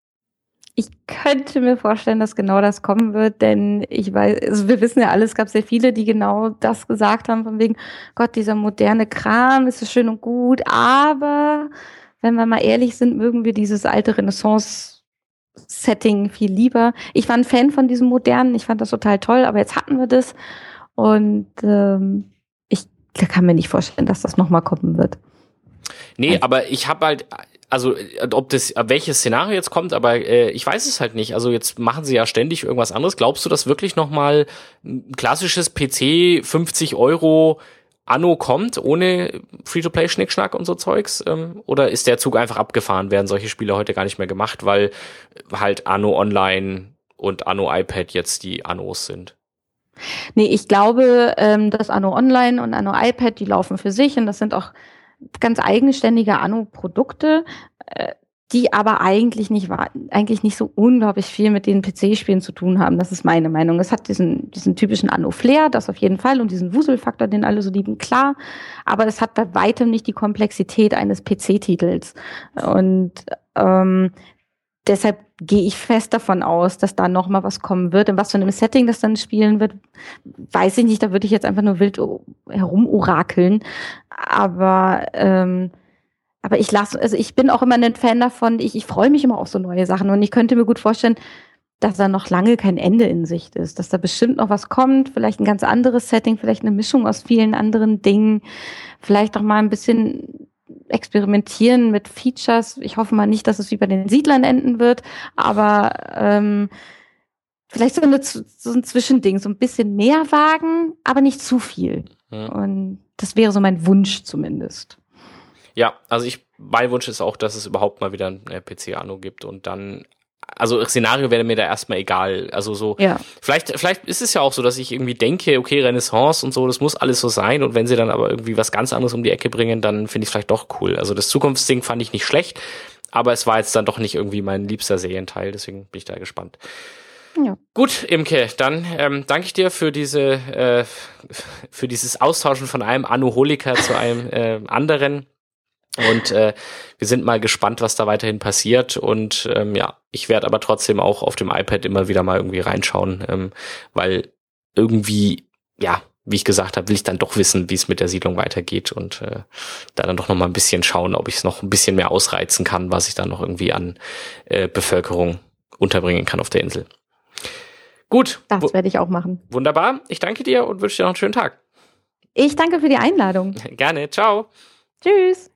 Ich könnte mir vorstellen, dass genau das kommen wird, denn ich weiß, also wir wissen ja alle, es gab sehr viele, die genau das gesagt haben, von wegen, Gott, dieser moderne Kram ist so schön und gut, aber wenn wir mal ehrlich sind, mögen wir dieses alte Renaissance-Setting viel lieber. Ich war ein Fan von diesem modernen, ich fand das total toll, aber jetzt hatten wir das und ähm, ich kann mir nicht vorstellen, dass das nochmal kommen wird. Nee, also, aber ich habe halt, also ob das, welches Szenario jetzt kommt, aber äh, ich weiß es halt nicht. Also jetzt machen sie ja ständig irgendwas anderes. Glaubst du, dass wirklich nochmal ein klassisches P C fünfzig Euro Anno kommt, ohne Free-to-Play-Schnickschnack und so Zeugs? Ähm, oder ist der Zug einfach abgefahren, werden solche Spiele heute gar nicht mehr gemacht, weil halt Anno Online und Anno iPad jetzt die Annos sind? Nee, ich glaube, ähm, das Anno Online und Anno iPad, die laufen für sich und das sind auch ganz eigenständige Anno-Produkte. Äh, die aber eigentlich nicht war, eigentlich nicht so unglaublich viel mit den P C-Spielen zu tun haben. Das ist meine Meinung. Es hat diesen, diesen typischen Anno-Flair, das auf jeden Fall, und diesen Wuselfaktor, den alle so lieben, klar. Aber es hat bei weitem nicht die Komplexität eines P C-Titels. Und ähm, deshalb gehe ich fest davon aus, dass da noch mal was kommen wird. In was für einem Setting das dann spielen wird, weiß ich nicht. Da würde ich jetzt einfach nur wild herumorakeln. Aber ähm, aber ich lasse, also ich bin auch immer ein Fan davon. Ich, ich freue mich immer auf so neue Sachen und ich könnte mir gut vorstellen, dass da noch lange kein Ende in Sicht ist, dass da bestimmt noch was kommt, vielleicht ein ganz anderes Setting, vielleicht eine Mischung aus vielen anderen Dingen, vielleicht auch mal ein bisschen experimentieren mit Features. Ich hoffe mal nicht, dass es wie bei den Siedlern enden wird, aber ähm, vielleicht so, eine, so ein Zwischending, so ein bisschen mehr wagen, aber nicht zu viel. Ja. Und das wäre so mein Wunsch zumindest. Ja, also ich, mein Wunsch ist auch, dass es überhaupt mal wieder ein P C-Anno gibt und dann, also Szenario wäre mir da erstmal egal, also so, ja. vielleicht, vielleicht ist es ja auch so, dass ich irgendwie denke, okay, Renaissance und so, das muss alles so sein und wenn sie dann aber irgendwie was ganz anderes um die Ecke bringen, dann finde ich es vielleicht doch cool. Also das Zukunftsding fand ich nicht schlecht, aber es war jetzt dann doch nicht irgendwie mein liebster Serienteil, deswegen bin ich da gespannt. Ja. Gut, Imke, dann ähm, danke ich dir für diese, äh, für dieses Austauschen von einem Anno-Holiker zu einem äh, anderen. Und äh, wir sind mal gespannt, was da weiterhin passiert. Und ähm, ja, ich werde aber trotzdem auch auf dem iPad immer wieder mal irgendwie reinschauen, ähm, weil irgendwie, ja, wie ich gesagt habe, will ich dann doch wissen, wie es mit der Siedlung weitergeht und äh, da dann doch noch mal ein bisschen schauen, ob ich es noch ein bisschen mehr ausreizen kann, was ich dann noch irgendwie an äh, Bevölkerung unterbringen kann auf der Insel. Gut. Das werde ich auch machen. Wunderbar. Ich danke dir und wünsche dir noch einen schönen Tag. Ich danke für die Einladung. Gerne. Ciao. Tschüss.